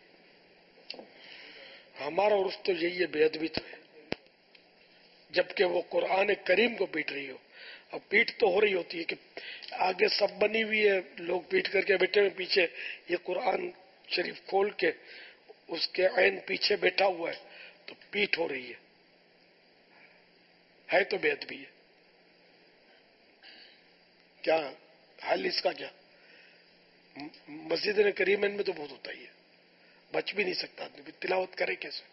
हमारा उर्फ तो यही है, बेअदबी तो है, जबकि वो कुरान करीम को पीट रही हो। अब पीठ तो हो रही होती है कि आगे सब बनी हुई है, लोग पीठ करके बैठे हुए, पीछे ये कुरान शरीफ खोल के उसके ऐन पीछे बैठा हुआ है, तो पीठ हो रही है तो बेअदबी है। क्या हल इसका क्या? मस्जिद करीमन में तो बहुत होता ही है, बच भी नहीं सकता आदमी, तिलावत करे कैसे।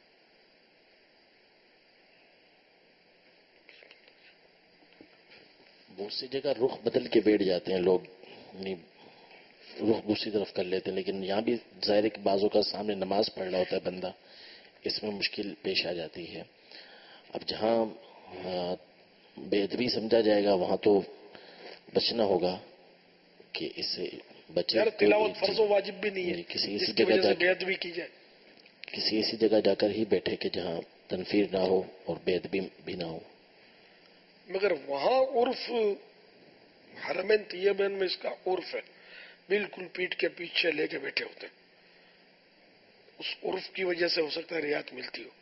बहुत सी जगह रुख बदल के बैठ जाते हैं लोग, रुख दूसरी तरफ कर लेते हैं, लेकिन यहाँ भी ज़ाहिर है कि बाज़ों का सामने नमाज पढ़ रहा होता है बंदा, इसमें मुश्किल पेश आ जाती है। अब जहाँ बेअदबी समझा जाएगा वहाँ तो बचना होगा कि इससे बचे। यार तिलावत फर्ज व वाजिब भी नहीं है, किसी ऐसी इसकी वजह से बेअदबी की जाए, किसी ऐसी जगह जाकर ही बैठे कि जहाँ तनफीर ना हो और बेअदबी भी ना हो। मगर वहाँ उर्फ हरमैन तैयबैन में इसका उर्फ है, बिल्कुल पीठ के पीछे लेके बैठे होते हैं, उस उर्फ की वजह से हो सकता है रियायत मिलती हो।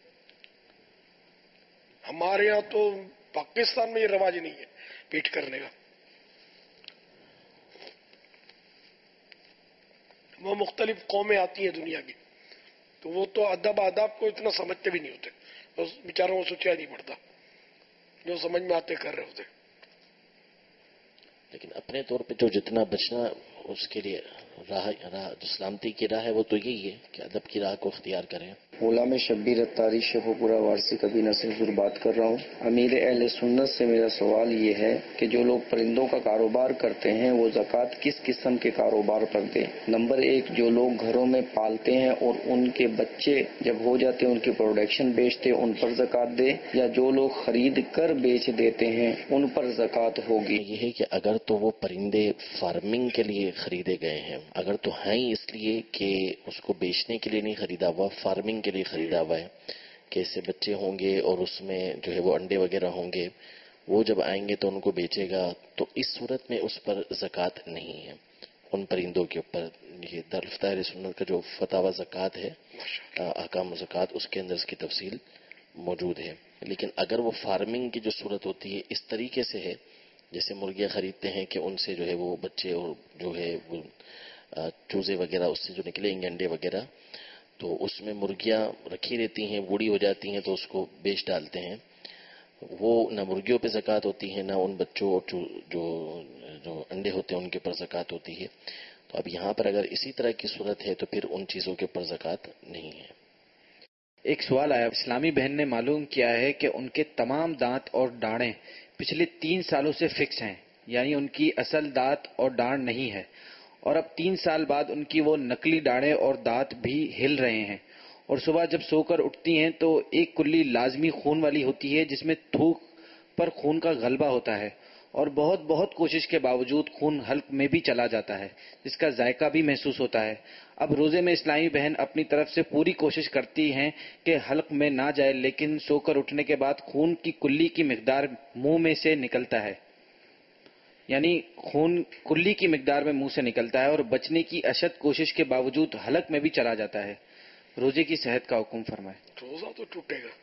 हमारे यहाँ तो पाकिस्तान में ये रवाज नहीं है पीठ करने का, वो मुख्तलिफ कौमें आती हैं दुनिया की, तो वो तो अदब आदाब को इतना समझते भी नहीं होते, तो बेचारों को सोचा नहीं पड़ता, जो समझ में आते कर रहे होते। लेकिन अपने तौर पे जो जितना बचना उसके लिए राह जो सलामती की राह है वो तो यही है कि अदब की राह को अख्तियार करें। ओला में शब्बीर अत्तारी शेखोपुरा वारसी कबीर नसीर हुजूर बात कर रहा हूँ। अमीर अहले सुन्नत से मेरा सवाल ये है कि जो लोग परिंदों का कारोबार करते हैं वो ज़कात किस किस्म के कारोबार पर दें। नंबर एक, जो लोग घरों में पालते हैं और उनके बच्चे जब हो जाते हैं उनकी प्रोडक्शन बेचते हैं उन पर ज़कात दे, या जो लोग खरीद कर बेच देते हैं उन पर ज़कात होगी। ये है कि अगर तो वो परिंदे फार्मिंग के लिए खरीदे गए हैं, अगर तो हैं इसलिए कि उसको बेचने के लिए नहीं खरीदा हुआ, फार्मिंग के लिए खरीदा हुआ है कि इससे बच्चे होंगे और उसमें जो है वो अंडे वगैरह होंगे, वो जब आएंगे तो उनको बेचेगा, तो इस सूरत में उस पर ज़कात नहीं है उन परिंदों के ऊपर। ये दारुल अहले सुन्नत का जो फतावा ज़कात है, अहकाम ज़कात, उसके अंदर इसकी तफसील मौजूद है। लेकिन अगर वो फार्मिंग की जो सूरत होती है इस तरीके से है जैसे मुर्गियां खरीदते हैं कि उनसे जो है वो बच्चे और जो है वो चूजे वगैरह उससे जो निकलेंगे अंडे वगैरह, तो उसमें मुर्गियां रखी रहती हैं, बूढ़ी हो जाती हैं तो उसको बेच डालते हैं, वो न मुर्गियों पे ज़कात होती है न उन बच्चों और जो अंडे होते हैं उनके ऊपर ज़कात होती है। तो अब यहाँ पर अगर इसी तरह की सूरत है तो फिर उन चीज़ों के ऊपर ज़कात नहीं है। एक सवाल आया, इस्लामी बहन ने मालूम किया है कि उनके तमाम दांत और डाढ़ें पिछले 3 सालों से फिक्स हैं, यानी उनकी असल दांत और डाढ़ नहीं है, और अब 3 साल बाद उनकी वो नकली डाढ़ें और दांत भी हिल रहे हैं, और सुबह जब सोकर उठती हैं तो एक कुल्ली लाजमी खून वाली होती है जिसमें थूक पर खून का गलबा होता है, और बहुत कोशिश के बावजूद खून हल्क में भी चला जाता है जिसका जायका भी महसूस होता है। अब रोजे में इस्लामी बहन अपनी तरफ से पूरी कोशिश करती हैं कि हल्क में ना जाए, लेकिन सोकर उठने के बाद खून की कुल्ली की मिकदार मुंह में से निकलता है, यानी खून कुल्ली की मिकदार में मुंह से निकलता है और बचने की अशद कोशिश के बावजूद हलक में भी चला जाता है। रोजे की सेहत का हुक्म फरमाए। रोजा तो टूटेगा,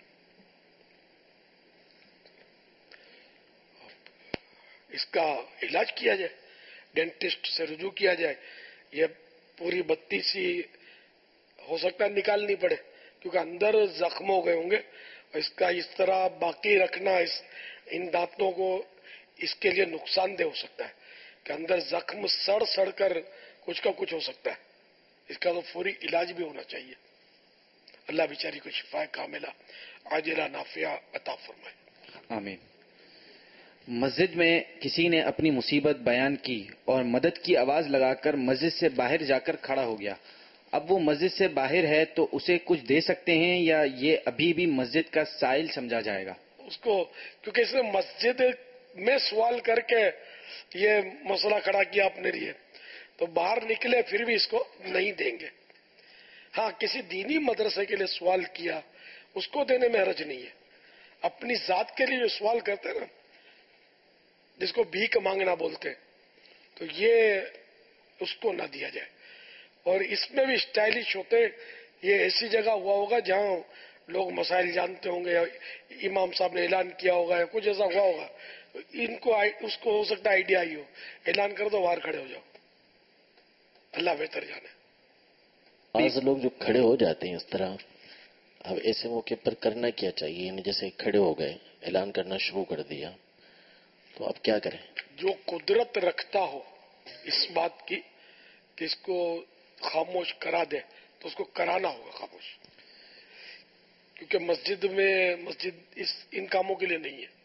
इसका इलाज किया जाए, डेंटिस्ट से रुजू किया जाए, ये पूरी बत्ती सी हो सकता है निकालनी पड़े क्योंकि अंदर जख्म हो गए होंगे, और इसका इस तरह बाकी रखना इन दांतों को इसके लिए नुकसानदेह हो सकता है कि अंदर जख्म सड़ कर कुछ का कुछ हो सकता है। इसका तो फौरी इलाज भी होना चाहिए। अल्लाह बेचारी को शिफा कामिला आजिला नाफिया अता फरमाए, आमीन। मस्जिद में किसी ने अपनी मुसीबत बयान की और मदद की आवाज लगाकर मस्जिद से बाहर जाकर खड़ा हो गया। अब वो मस्जिद से बाहर है तो उसे कुछ दे सकते हैं या ये अभी भी मस्जिद का साइल समझा जाएगा उसको, क्योंकि इसने मस्जिद में सवाल करके ये मसला खड़ा किया अपने लिए, तो बाहर निकले फिर भी इसको नहीं देंगे। हाँ, किसी दीनी मदरसे के लिए सवाल किया उसको देने में हर्ज नहीं है। अपनी जात के लिए जो सवाल करते हैं ना, जिसको भीख मांगना बोलते, तो ये उसको ना दिया जाए। और इसमें भी स्टाइलिश होते, ये ऐसी जगह हुआ होगा जहां लोग मसाइल जानते होंगे या इमाम साहब ने ऐलान किया होगा या कुछ ऐसा हुआ होगा, तो इनको उसको हो सकता है आइडिया आई हो, ऐलान कर दो बाहर खड़े हो जाओ, अल्लाह बेहतर जाने। आज लोग जो खड़े हो जाते हैं इस तरह, अब ऐसे मौके पर करना क्या चाहिए? यानी जैसे खड़े हो गए, ऐलान करना शुरू कर दिया, तो अब क्या करें? जो कुदरत रखता हो इस बात की کہ اس کو خاموش کرا دے تو اس کو کرانا ہوگا خاموش، کیونکہ مسجد ان کاموں کے لیے نہیں ہے۔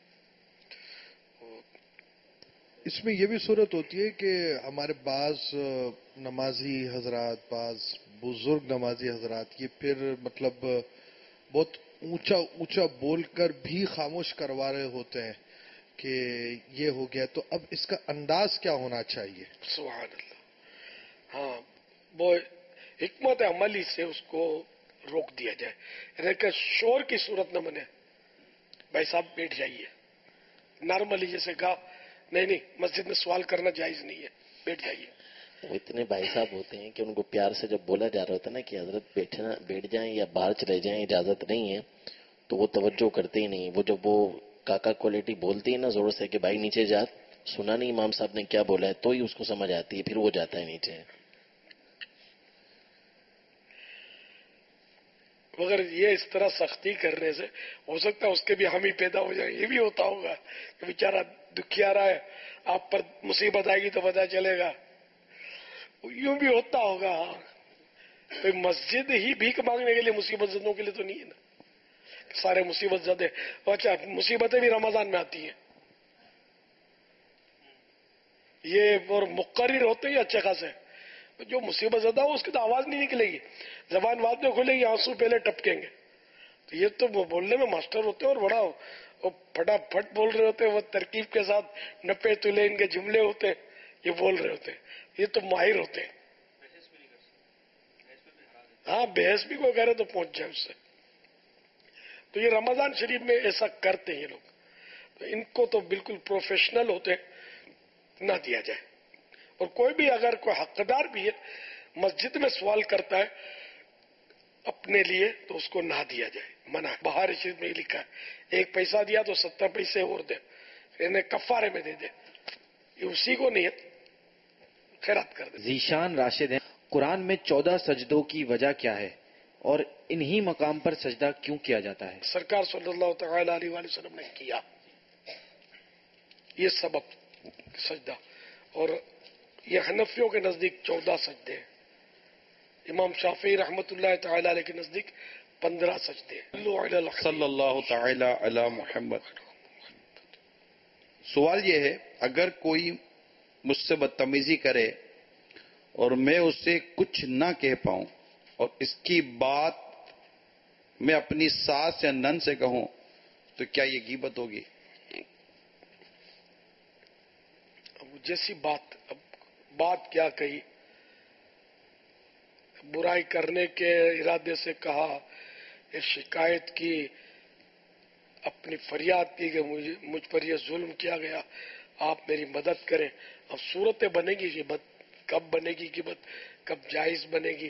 اس میں یہ بھی صورت ہوتی ہے کہ ہمارے بعض نمازی حضرات، بعض بزرگ نمازی حضرات یہ پھر مطلب بہت اونچا اونچا بول کر بھی خاموش کروا رہے ہوتے ہیں کہ یہ ہو گیا، تو اب اس کا انداز کیا ہونا چاہیے؟ سبحان اللہ، ہاں وہ حکمت عملی سے اس کو روک دیا جائے، یعنی کہ شور کی صورت نہ بنے، بھائی صاحب بیٹھ جائیے، نارملی جیسے کہا نہیں مسجد میں سوال کرنا جائز نہیں ہے، بیٹھ جائیے۔ وہ اتنے بھائی صاحب ہوتے ہیں کہ ان کو پیار سے جب بولا جا رہا ہوتا ہے نا کہ حضرت بیٹھ جائیں یا باہر چلے جائیں، اجازت نہیں ہے، تو وہ توجہ کرتے ہی نہیں۔ وہ جب وہ کاکا کوالٹی بولتی ہے نا زور سے کہ بھائی نیچے جا، سنا نہیں امام صاحب نے کیا بولا ہے، تو ہی اس کو سمجھ آتی ہے، پھر وہ جاتا ہے نیچے۔ مگر یہ اس طرح سختی کرنے سے ہو سکتا ہے اس کے بھی حامی پیدا ہو جائیں، یہ بھی ہوتا ہوگا کہ بیچارہ دکھیا رہا ہے، آپ پر مصیبت آئے گی تو پتہ چلے گا، یوں بھی ہوتا ہوگا۔ تو مسجد ہی بھیک مانگنے کے لیے مصیبت زدوں کے لیے تو نہیں ہے نا، سارے مصیبت زدے۔ اچھا مصیبتیں بھی رمضان میں آتی ہیں، یہ اور مقرر ہوتے ہیں اچھے خاصے، جو مصیبت زدہ ہو اس کی تو آواز نہیں نکلے گی، زبان بعد میں کھلے گی، آنسو پہلے ٹپکیں گے۔ تو یہ تو بولنے میں ماسٹر ہوتے ہیں اور بڑا وہ پھٹافٹ بول رہے ہوتے ہیں، وہ ترکیب کے ساتھ نپے تلے ان کے جملے ہوتے ہیں، یہ بول رہے ہوتے ہیں، یہ تو ماہر ہوتے ہیں۔ ہاں بحث بھی کوئی کرے تو پہنچ جائے اس سے۔ تو یہ رمضان شریف میں ایسا کرتے ہیں یہ لوگ، تو ان کو تو بالکل پروفیشنل ہوتے نہ دیا جائے۔ اور کوئی بھی اگر کوئی حقدار بھی ہے مسجد میں سوال کرتا ہے اپنے لیے تو اس کو نہ دیا جائے، منع۔ بہار شریف میں لکھا ہے 1 پیسہ دیا تو 70 پیسے اور دے، انہیں کفارے میں دے دے، یہ اسی کو نہیں ہے خیرات کر دے۔ ذیشان راشد ہیں، قرآن میں 14 سجدوں کی وجہ کیا ہے اور انہی مقام پر سجدہ کیوں کیا جاتا ہے؟ سرکار صلی اللہ تعالی علیہ وآلہ وسلم نے کیا یہ سبب سجدہ، اور یہ حنفیوں کے نزدیک 14 سجدے ہیں، امام شافعی رحمت اللہ تعالی علیہ کے نزدیک 15 سجدے ہیں۔ صلی اللہ تعالی علی محمد۔ سوال یہ ہے، اگر کوئی مجھ سے بدتمیزی کرے اور میں اسے کچھ نہ کہہ پاؤں اور اس کی بات میں اپنی ساس یا نن سے کہوں تو کیا یہ غیبت ہوگی؟ جیسی بات کیا کہی، برائی کرنے کے ارادے سے کہا، یہ شکایت کی، اپنی فریاد کی کہ مجھ پر یہ ظلم کیا گیا، آپ میری مدد کریں۔ اب صورتیں بنے گی غیبت، کب بنے گی غیبت، کب جائز بنے گی؟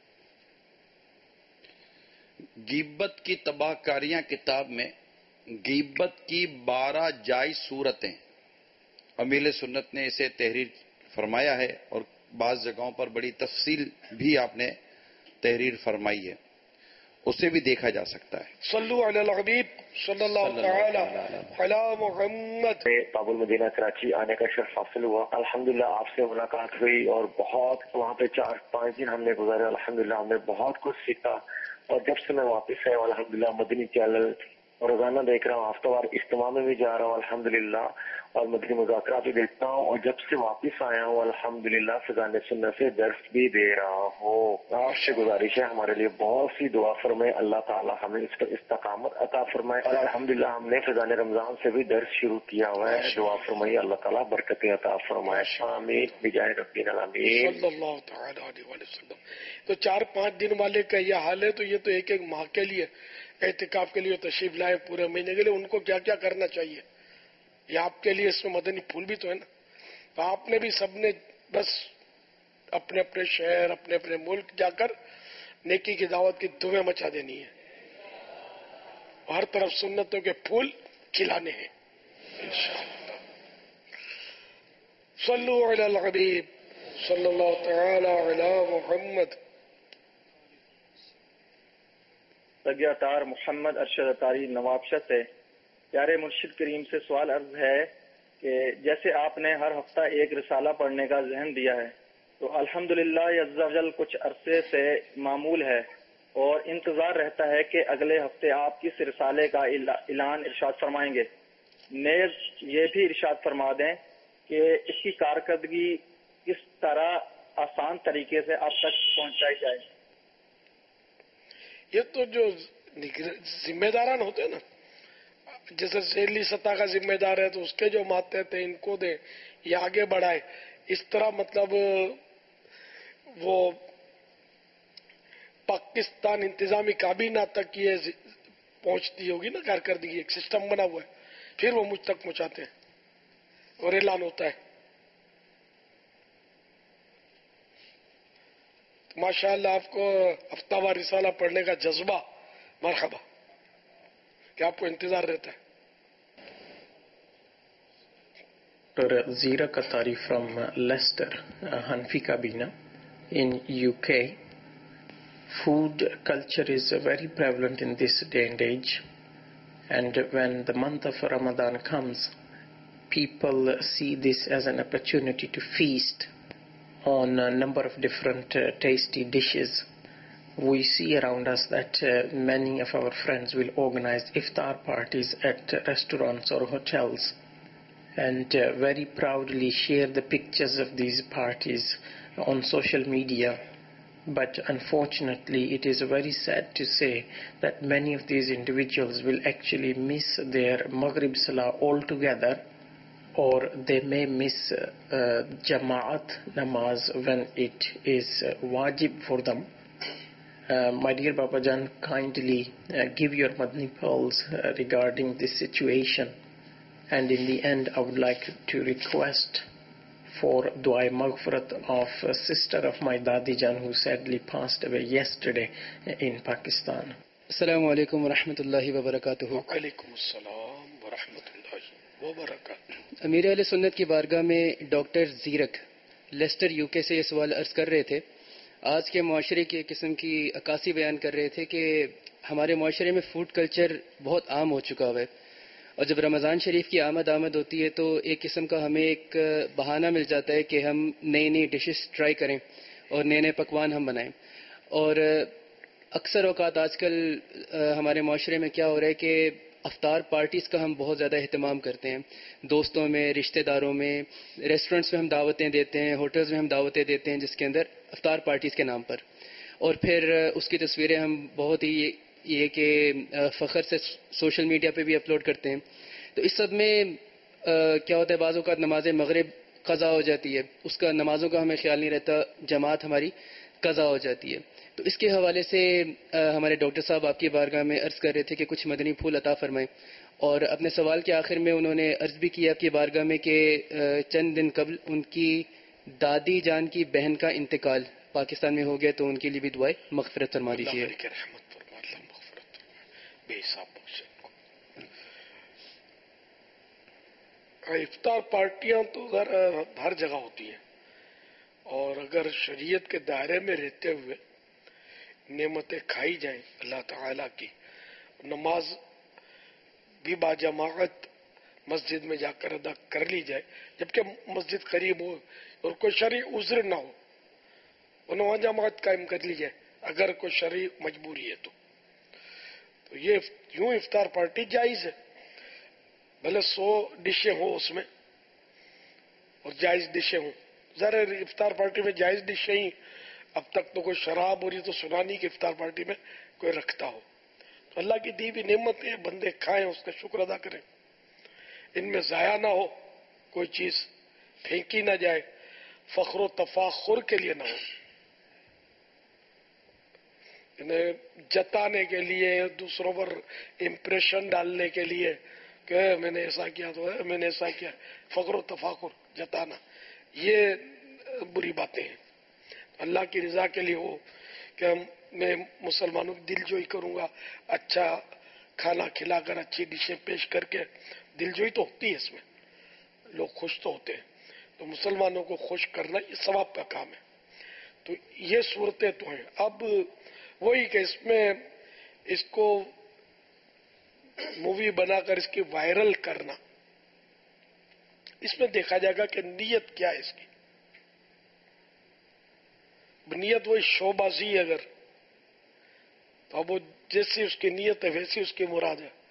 غیبت کی تباہ کاریاں کتاب میں غیبت کی 12 جائز صورتیں امیل سنت نے اسے تحریر فرمایا ہے، اور بعض جگہوں پر بڑی تفصیل بھی آپ نے تحریر فرمائی ہے، اسے بھی دیکھا جا سکتا ہے۔ صلو علی الحبیب صلی اللہ تعالی علی محمد۔ باب المدینہ کراچی آنے کا شرف حاصل ہوا، الحمدللہ آپ سے ملاقات ہوئی اور بہت وہاں پہ 4-5 دن ہم نے گزارے، الحمدللہ ہم نے بہت کچھ سیکھا، اور جب سے میں واپس آیا ہوں الحمدللہ مدنی چینل روزانہ دیکھ رہا ہوں، ہفتہ وار اجتماع میں بھی جا رہا ہوں الحمدللہ، اور مدنی مذاکرات بھی دیکھتا ہوں، اور جب سے واپس آیا ہوں الحمدللہ فیضان سنت سے درس بھی دے رہا ہوں۔ آپ سے گزارش ہے ہمارے لیے بہت سی دعا فرمائے، اللہ تعالیٰ ہمیں اس پر استقامت عطا فرمائے، اور الحمدللہ ہم نے فیضان رمضان سے بھی درس شروع کیا ہوا ہے، دعا فرمائیے اللہ تعالیٰ برکتیں عطا فرمائے، آمین بجاہ ربنا العالمین صلی اللہ تعالی علیہ وسلم۔ تو 4-5 دن والے کا یہ حال ہے، تو یہ تو ایک ماہ کے لیے اعتکاف کے لیے تشریف لائے، پورے مہینے کے لیے ان کو کیا کیا کرنا چاہیے؟ یہ آپ کے لیے اس میں مدنی پھول بھی تو ہے نا، تو آپ نے بھی سب نے بس اپنے اپنے شہر اپنے اپنے ملک جا کر نیکی کی دعوت کی دھومیں مچا دینی ہے، ہر طرف سنتوں کے پھول کھلانے ہیں انشاءاللہ۔ صلو علی الحبیب صلی اللہ تعالی علی محمد۔ تگیا تار محمد ارشد اطاری نوابشہ سے، پیارے مرشد کریم سے سوال عرض ہے کہ جیسے آپ نے ہر ہفتہ ایک رسالہ پڑھنے کا ذہن دیا ہے، تو الحمدللہ عز و جل کچھ عرصے سے معمول ہے اور انتظار رہتا ہے کہ اگلے ہفتے آپ کس رسالے کا اعلان ارشاد فرمائیں گے. نیز یہ بھی ارشاد فرما دیں کہ اس کی کارکردگی کس طرح آسان طریقے سے آپ تک پہنچائی جائے. یہ تو جو ذمہ داران ہوتے ہیں نا، جیسے ذیلی سطح کا ذمہ دار ہے تو اس کے جو ماتحت ہیں ان کو دیں، یہ آگے بڑھائے. اس طرح مطلب وہ پاکستان انتظامی کابینہ تک یہ پہنچتی ہوگی نا کارکردگی، ایک سسٹم بنا ہوا ہے، پھر وہ مجھ تک پہنچاتے ہیں اور اعلان ہوتا ہے. ماشاء اللہ آپ کو ہفتہ وار رسالہ پڑھنے کا جذبہ، مرحبا، کہ آپ کو انتظار رہتا ہے. Dr. Zira Qatari from Leicester, Hanfi Kabina in UK. Food culture is very prevalent in this day and age, and when the month of Ramadan comes, people see this as an opportunity to feast on a number of different tasty dishes. We see around us that many of our friends will organize iftar parties at restaurants or hotels, and very proudly share the pictures of these parties on social media. But unfortunately, it is very sad to say that many of these individuals will actually miss their Maghrib Salah altogether, or they may miss Jama'at Namaz when it is wajib for them. My dear Baba Jan, kindly give your Madni pearls regarding this situation. And in the end, I would like to request for Dua Maghfirat of a sister of my Dadi Jan who sadly passed away yesterday in Pakistan. Assalamu alaikum wa rahmatullahi wa barakatuh. Wa alaikum assalam wa rahmatullahi wa barakatuh. امیر اہل سنت کی بارگاہ میں ڈاکٹر زیرک لیسٹر یو کے سے یہ سوال عرض کر رہے تھے. آج کے معاشرے کی ایک قسم کی عکاسی بیان کر رہے تھے کہ ہمارے معاشرے میں فوڈ کلچر بہت عام ہو چکا ہے، اور جب رمضان شریف کی آمد ہوتی ہے تو ایک قسم کا ہمیں ایک بہانہ مل جاتا ہے کہ ہم نئی نئی ڈشز ٹرائی کریں اور نئے نئے پکوان ہم بنائیں. اور اکثر اوقات آج کل ہمارے معاشرے میں کیا ہو رہا ہے کہ افطار پارٹیز کا ہم بہت زیادہ اہتمام کرتے ہیں. دوستوں میں، رشتہ داروں میں، ریسٹورنٹس میں ہم دعوتیں دیتے ہیں، ہوٹلز میں ہم دعوتیں دیتے ہیں جس کے اندر افطار پارٹیز کے نام پر، اور پھر اس کی تصویریں ہم بہت ہی یہ کہ فخر سے سوشل میڈیا پہ بھی اپلوڈ کرتے ہیں. تو اس سب میں کیا ہوتا ہے، بعض اوقات نماز مغرب قضا ہو جاتی ہے، اس کا نمازوں کا ہمیں خیال نہیں رہتا، جماعت ہماری قضا ہو جاتی ہے. تو اس کے حوالے سے ہمارے ڈاکٹر صاحب آپ کی بارگاہ میں عرض کر رہے تھے کہ کچھ مدنی پھول عطا فرمائیں، اور اپنے سوال کے آخر میں انہوں نے عرض بھی کیا آپ کی بارگاہ میں کہ چند دن قبل ان کی دادی جان کی بہن کا انتقال پاکستان میں ہو گیا، تو ان کے لیے بھی دعائیں مغفرت فرما دیجیے. افطار پارٹیاں تو ہر جگہ ہوتی ہیں، اور اگر شریعت کے دائرے میں رہتے ہوئے نعمتیں کھائی جائیں اللہ تعالیٰ کی، نماز بھی باجماعت مسجد میں جا کر ادا کر لی جائے، جبکہ مسجد قریب ہو اور کوئی شرعی عذر نہ ہو، وہاں جماعت قائم کر لی جائے اگر کوئی شرعی مجبوری ہے تو یہ یوں افطار پارٹی جائز ہے، بھلے 100 ڈشیں ہوں اس میں اور جائز ڈشیں ہوں. ذرا افطار پارٹی میں جائز ڈشیں ہی، اب تک تو کوئی شراب ہو رہی تو سنا نہیں کہ افطار پارٹی میں کوئی رکھتا ہو. تو اللہ کی دی ہوئی نعمت ہے، بندے کھائیں، اس کا شکر ادا کریں، ان میں ضائع نہ ہو، کوئی چیز پھینکی نہ جائے، فخر و تفاخر کے لیے نہ ہو، انہیں جتانے کے لیے، دوسروں پر امپریشن ڈالنے کے لیے کہ میں نے ایسا کیا تو ہے، میں نے ایسا کیا. فخر و تفاخر جتانا یہ بری باتیں ہیں. اللہ کی رضا کے لیے ہو کہ میں مسلمانوں کی دل جوئی کروں گا، اچھا کھانا کھلا کر، اچھی ڈشیں پیش کر کے، دل جوئی تو ہوتی ہے، اس میں لوگ خوش تو ہوتے ہیں. تو مسلمانوں کو خوش کرنا یہ ثواب کا کام ہے. تو یہ صورتیں تو ہیں. اب وہی کہ اس میں اس کو مووی بنا کر اس کی وائرل کرنا، اس میں دیکھا جائے گا کہ نیت کیا ہے اس کی. نیت وہی شوبازی ہے اگر تو اب وہ جیسی اس کی نیت ہے ویسی اس کی مراد ہے.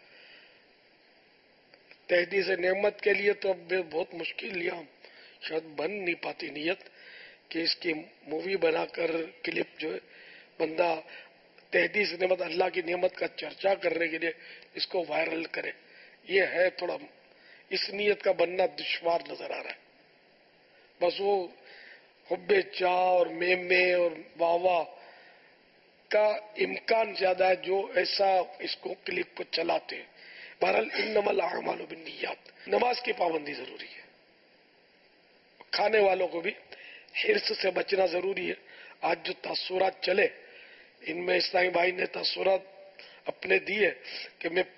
تحدیث نعمت کے لیے تو اب بہت مشکل لیا، شاید بن نہیں پاتی نیت کہ اس کی مووی بنا کر کلپ جو ہے بندہ تحدیث نعمت اللہ کی نعمت کا چرچا کرنے کے لیے اس کو وائرل کرے. یہ ہے تھوڑا اس نیت کا بننا دشوار نظر آ رہا ہے. بس وہ حب چاہ اور میمے اور واہ کا امکان زیادہ ہے جو ایسا اس کو کلپ کو چلاتے ہیں. بہرحال انما الاعمال بالنیات، نماز کی پابندی ضروری ہے. کھانے والوں کو بھی حرص سے بچنا ضروری ہے. آج جو تاثرات چلے ان میں اسلامی بھائی نے تاثرات اپنے دیے کہ میں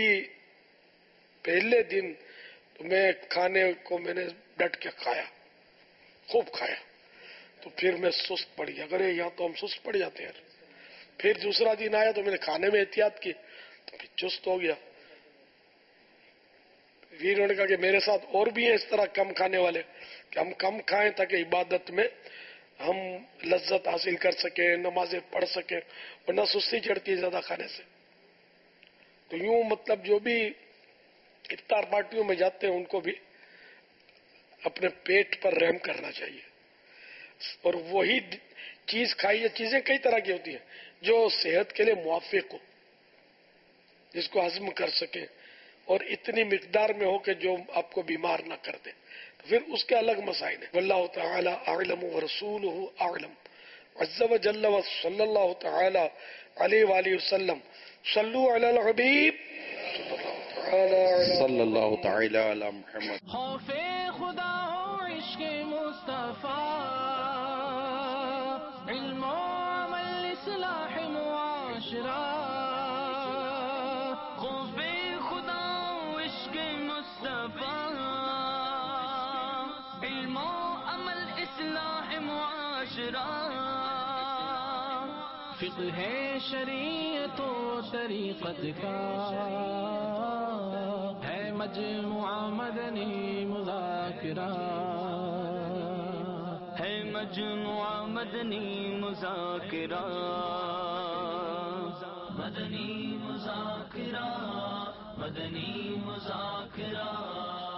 پہلے دن تو میں کھانے کو میں نے ڈٹ کے کھایا، خوب کھایا، تو پھر میں سست پڑ گیا. اگر یہاں تو ہم سست پڑ جاتے ہیں. پھر دوسرا دن آیا تو میں نے کھانے میں احتیاط کی تو پھر چست ہو گیا. انہوں نے کہا کہ میرے ساتھ اور بھی ہیں اس طرح کم کھانے والے کہ ہم کم کھائیں تاکہ عبادت میں ہم لذت حاصل کر سکیں، نمازیں پڑھ سکیں، ورنہ سستی چڑھتی ہے زیادہ کھانے سے. تو یوں مطلب جو بھی افطار پارٹیوں میں جاتے ہیں ان کو بھی اپنے پیٹ پر رحم کرنا چاہیے اور وہی چیز کھائیے. چیزیں کئی طرح کی ہوتی ہیں جو صحت کے لیے موافق ہو، جس کو ہضم کر سکے اور اتنی مقدار میں ہو کہ جو آپ کو بیمار نہ کر دے. پھر اس کے الگ مسائل ہیں. واللہ تعالی اعلم ورسولہ اعلم عز وجل وصلی اللہ تعالی علیہ وآلہ وسلم. صلو علی الحبیب صلی اللہ تعالی علی محمد. خوف خدا ہو عشق مصطفیٰ، علم و عمل اصلاح معاشرہ. خوف خدا ہو عشق مصطفیٰ، علم و عمل اصلاح معاشرہ. فقہ شریعت و طریقت کا ہے مجموعہ مدنی مذاکرہ، ہے مجموعہ مدنی مذاکرہ. مدنی مذاکرہ، مدنی مذاکرہ.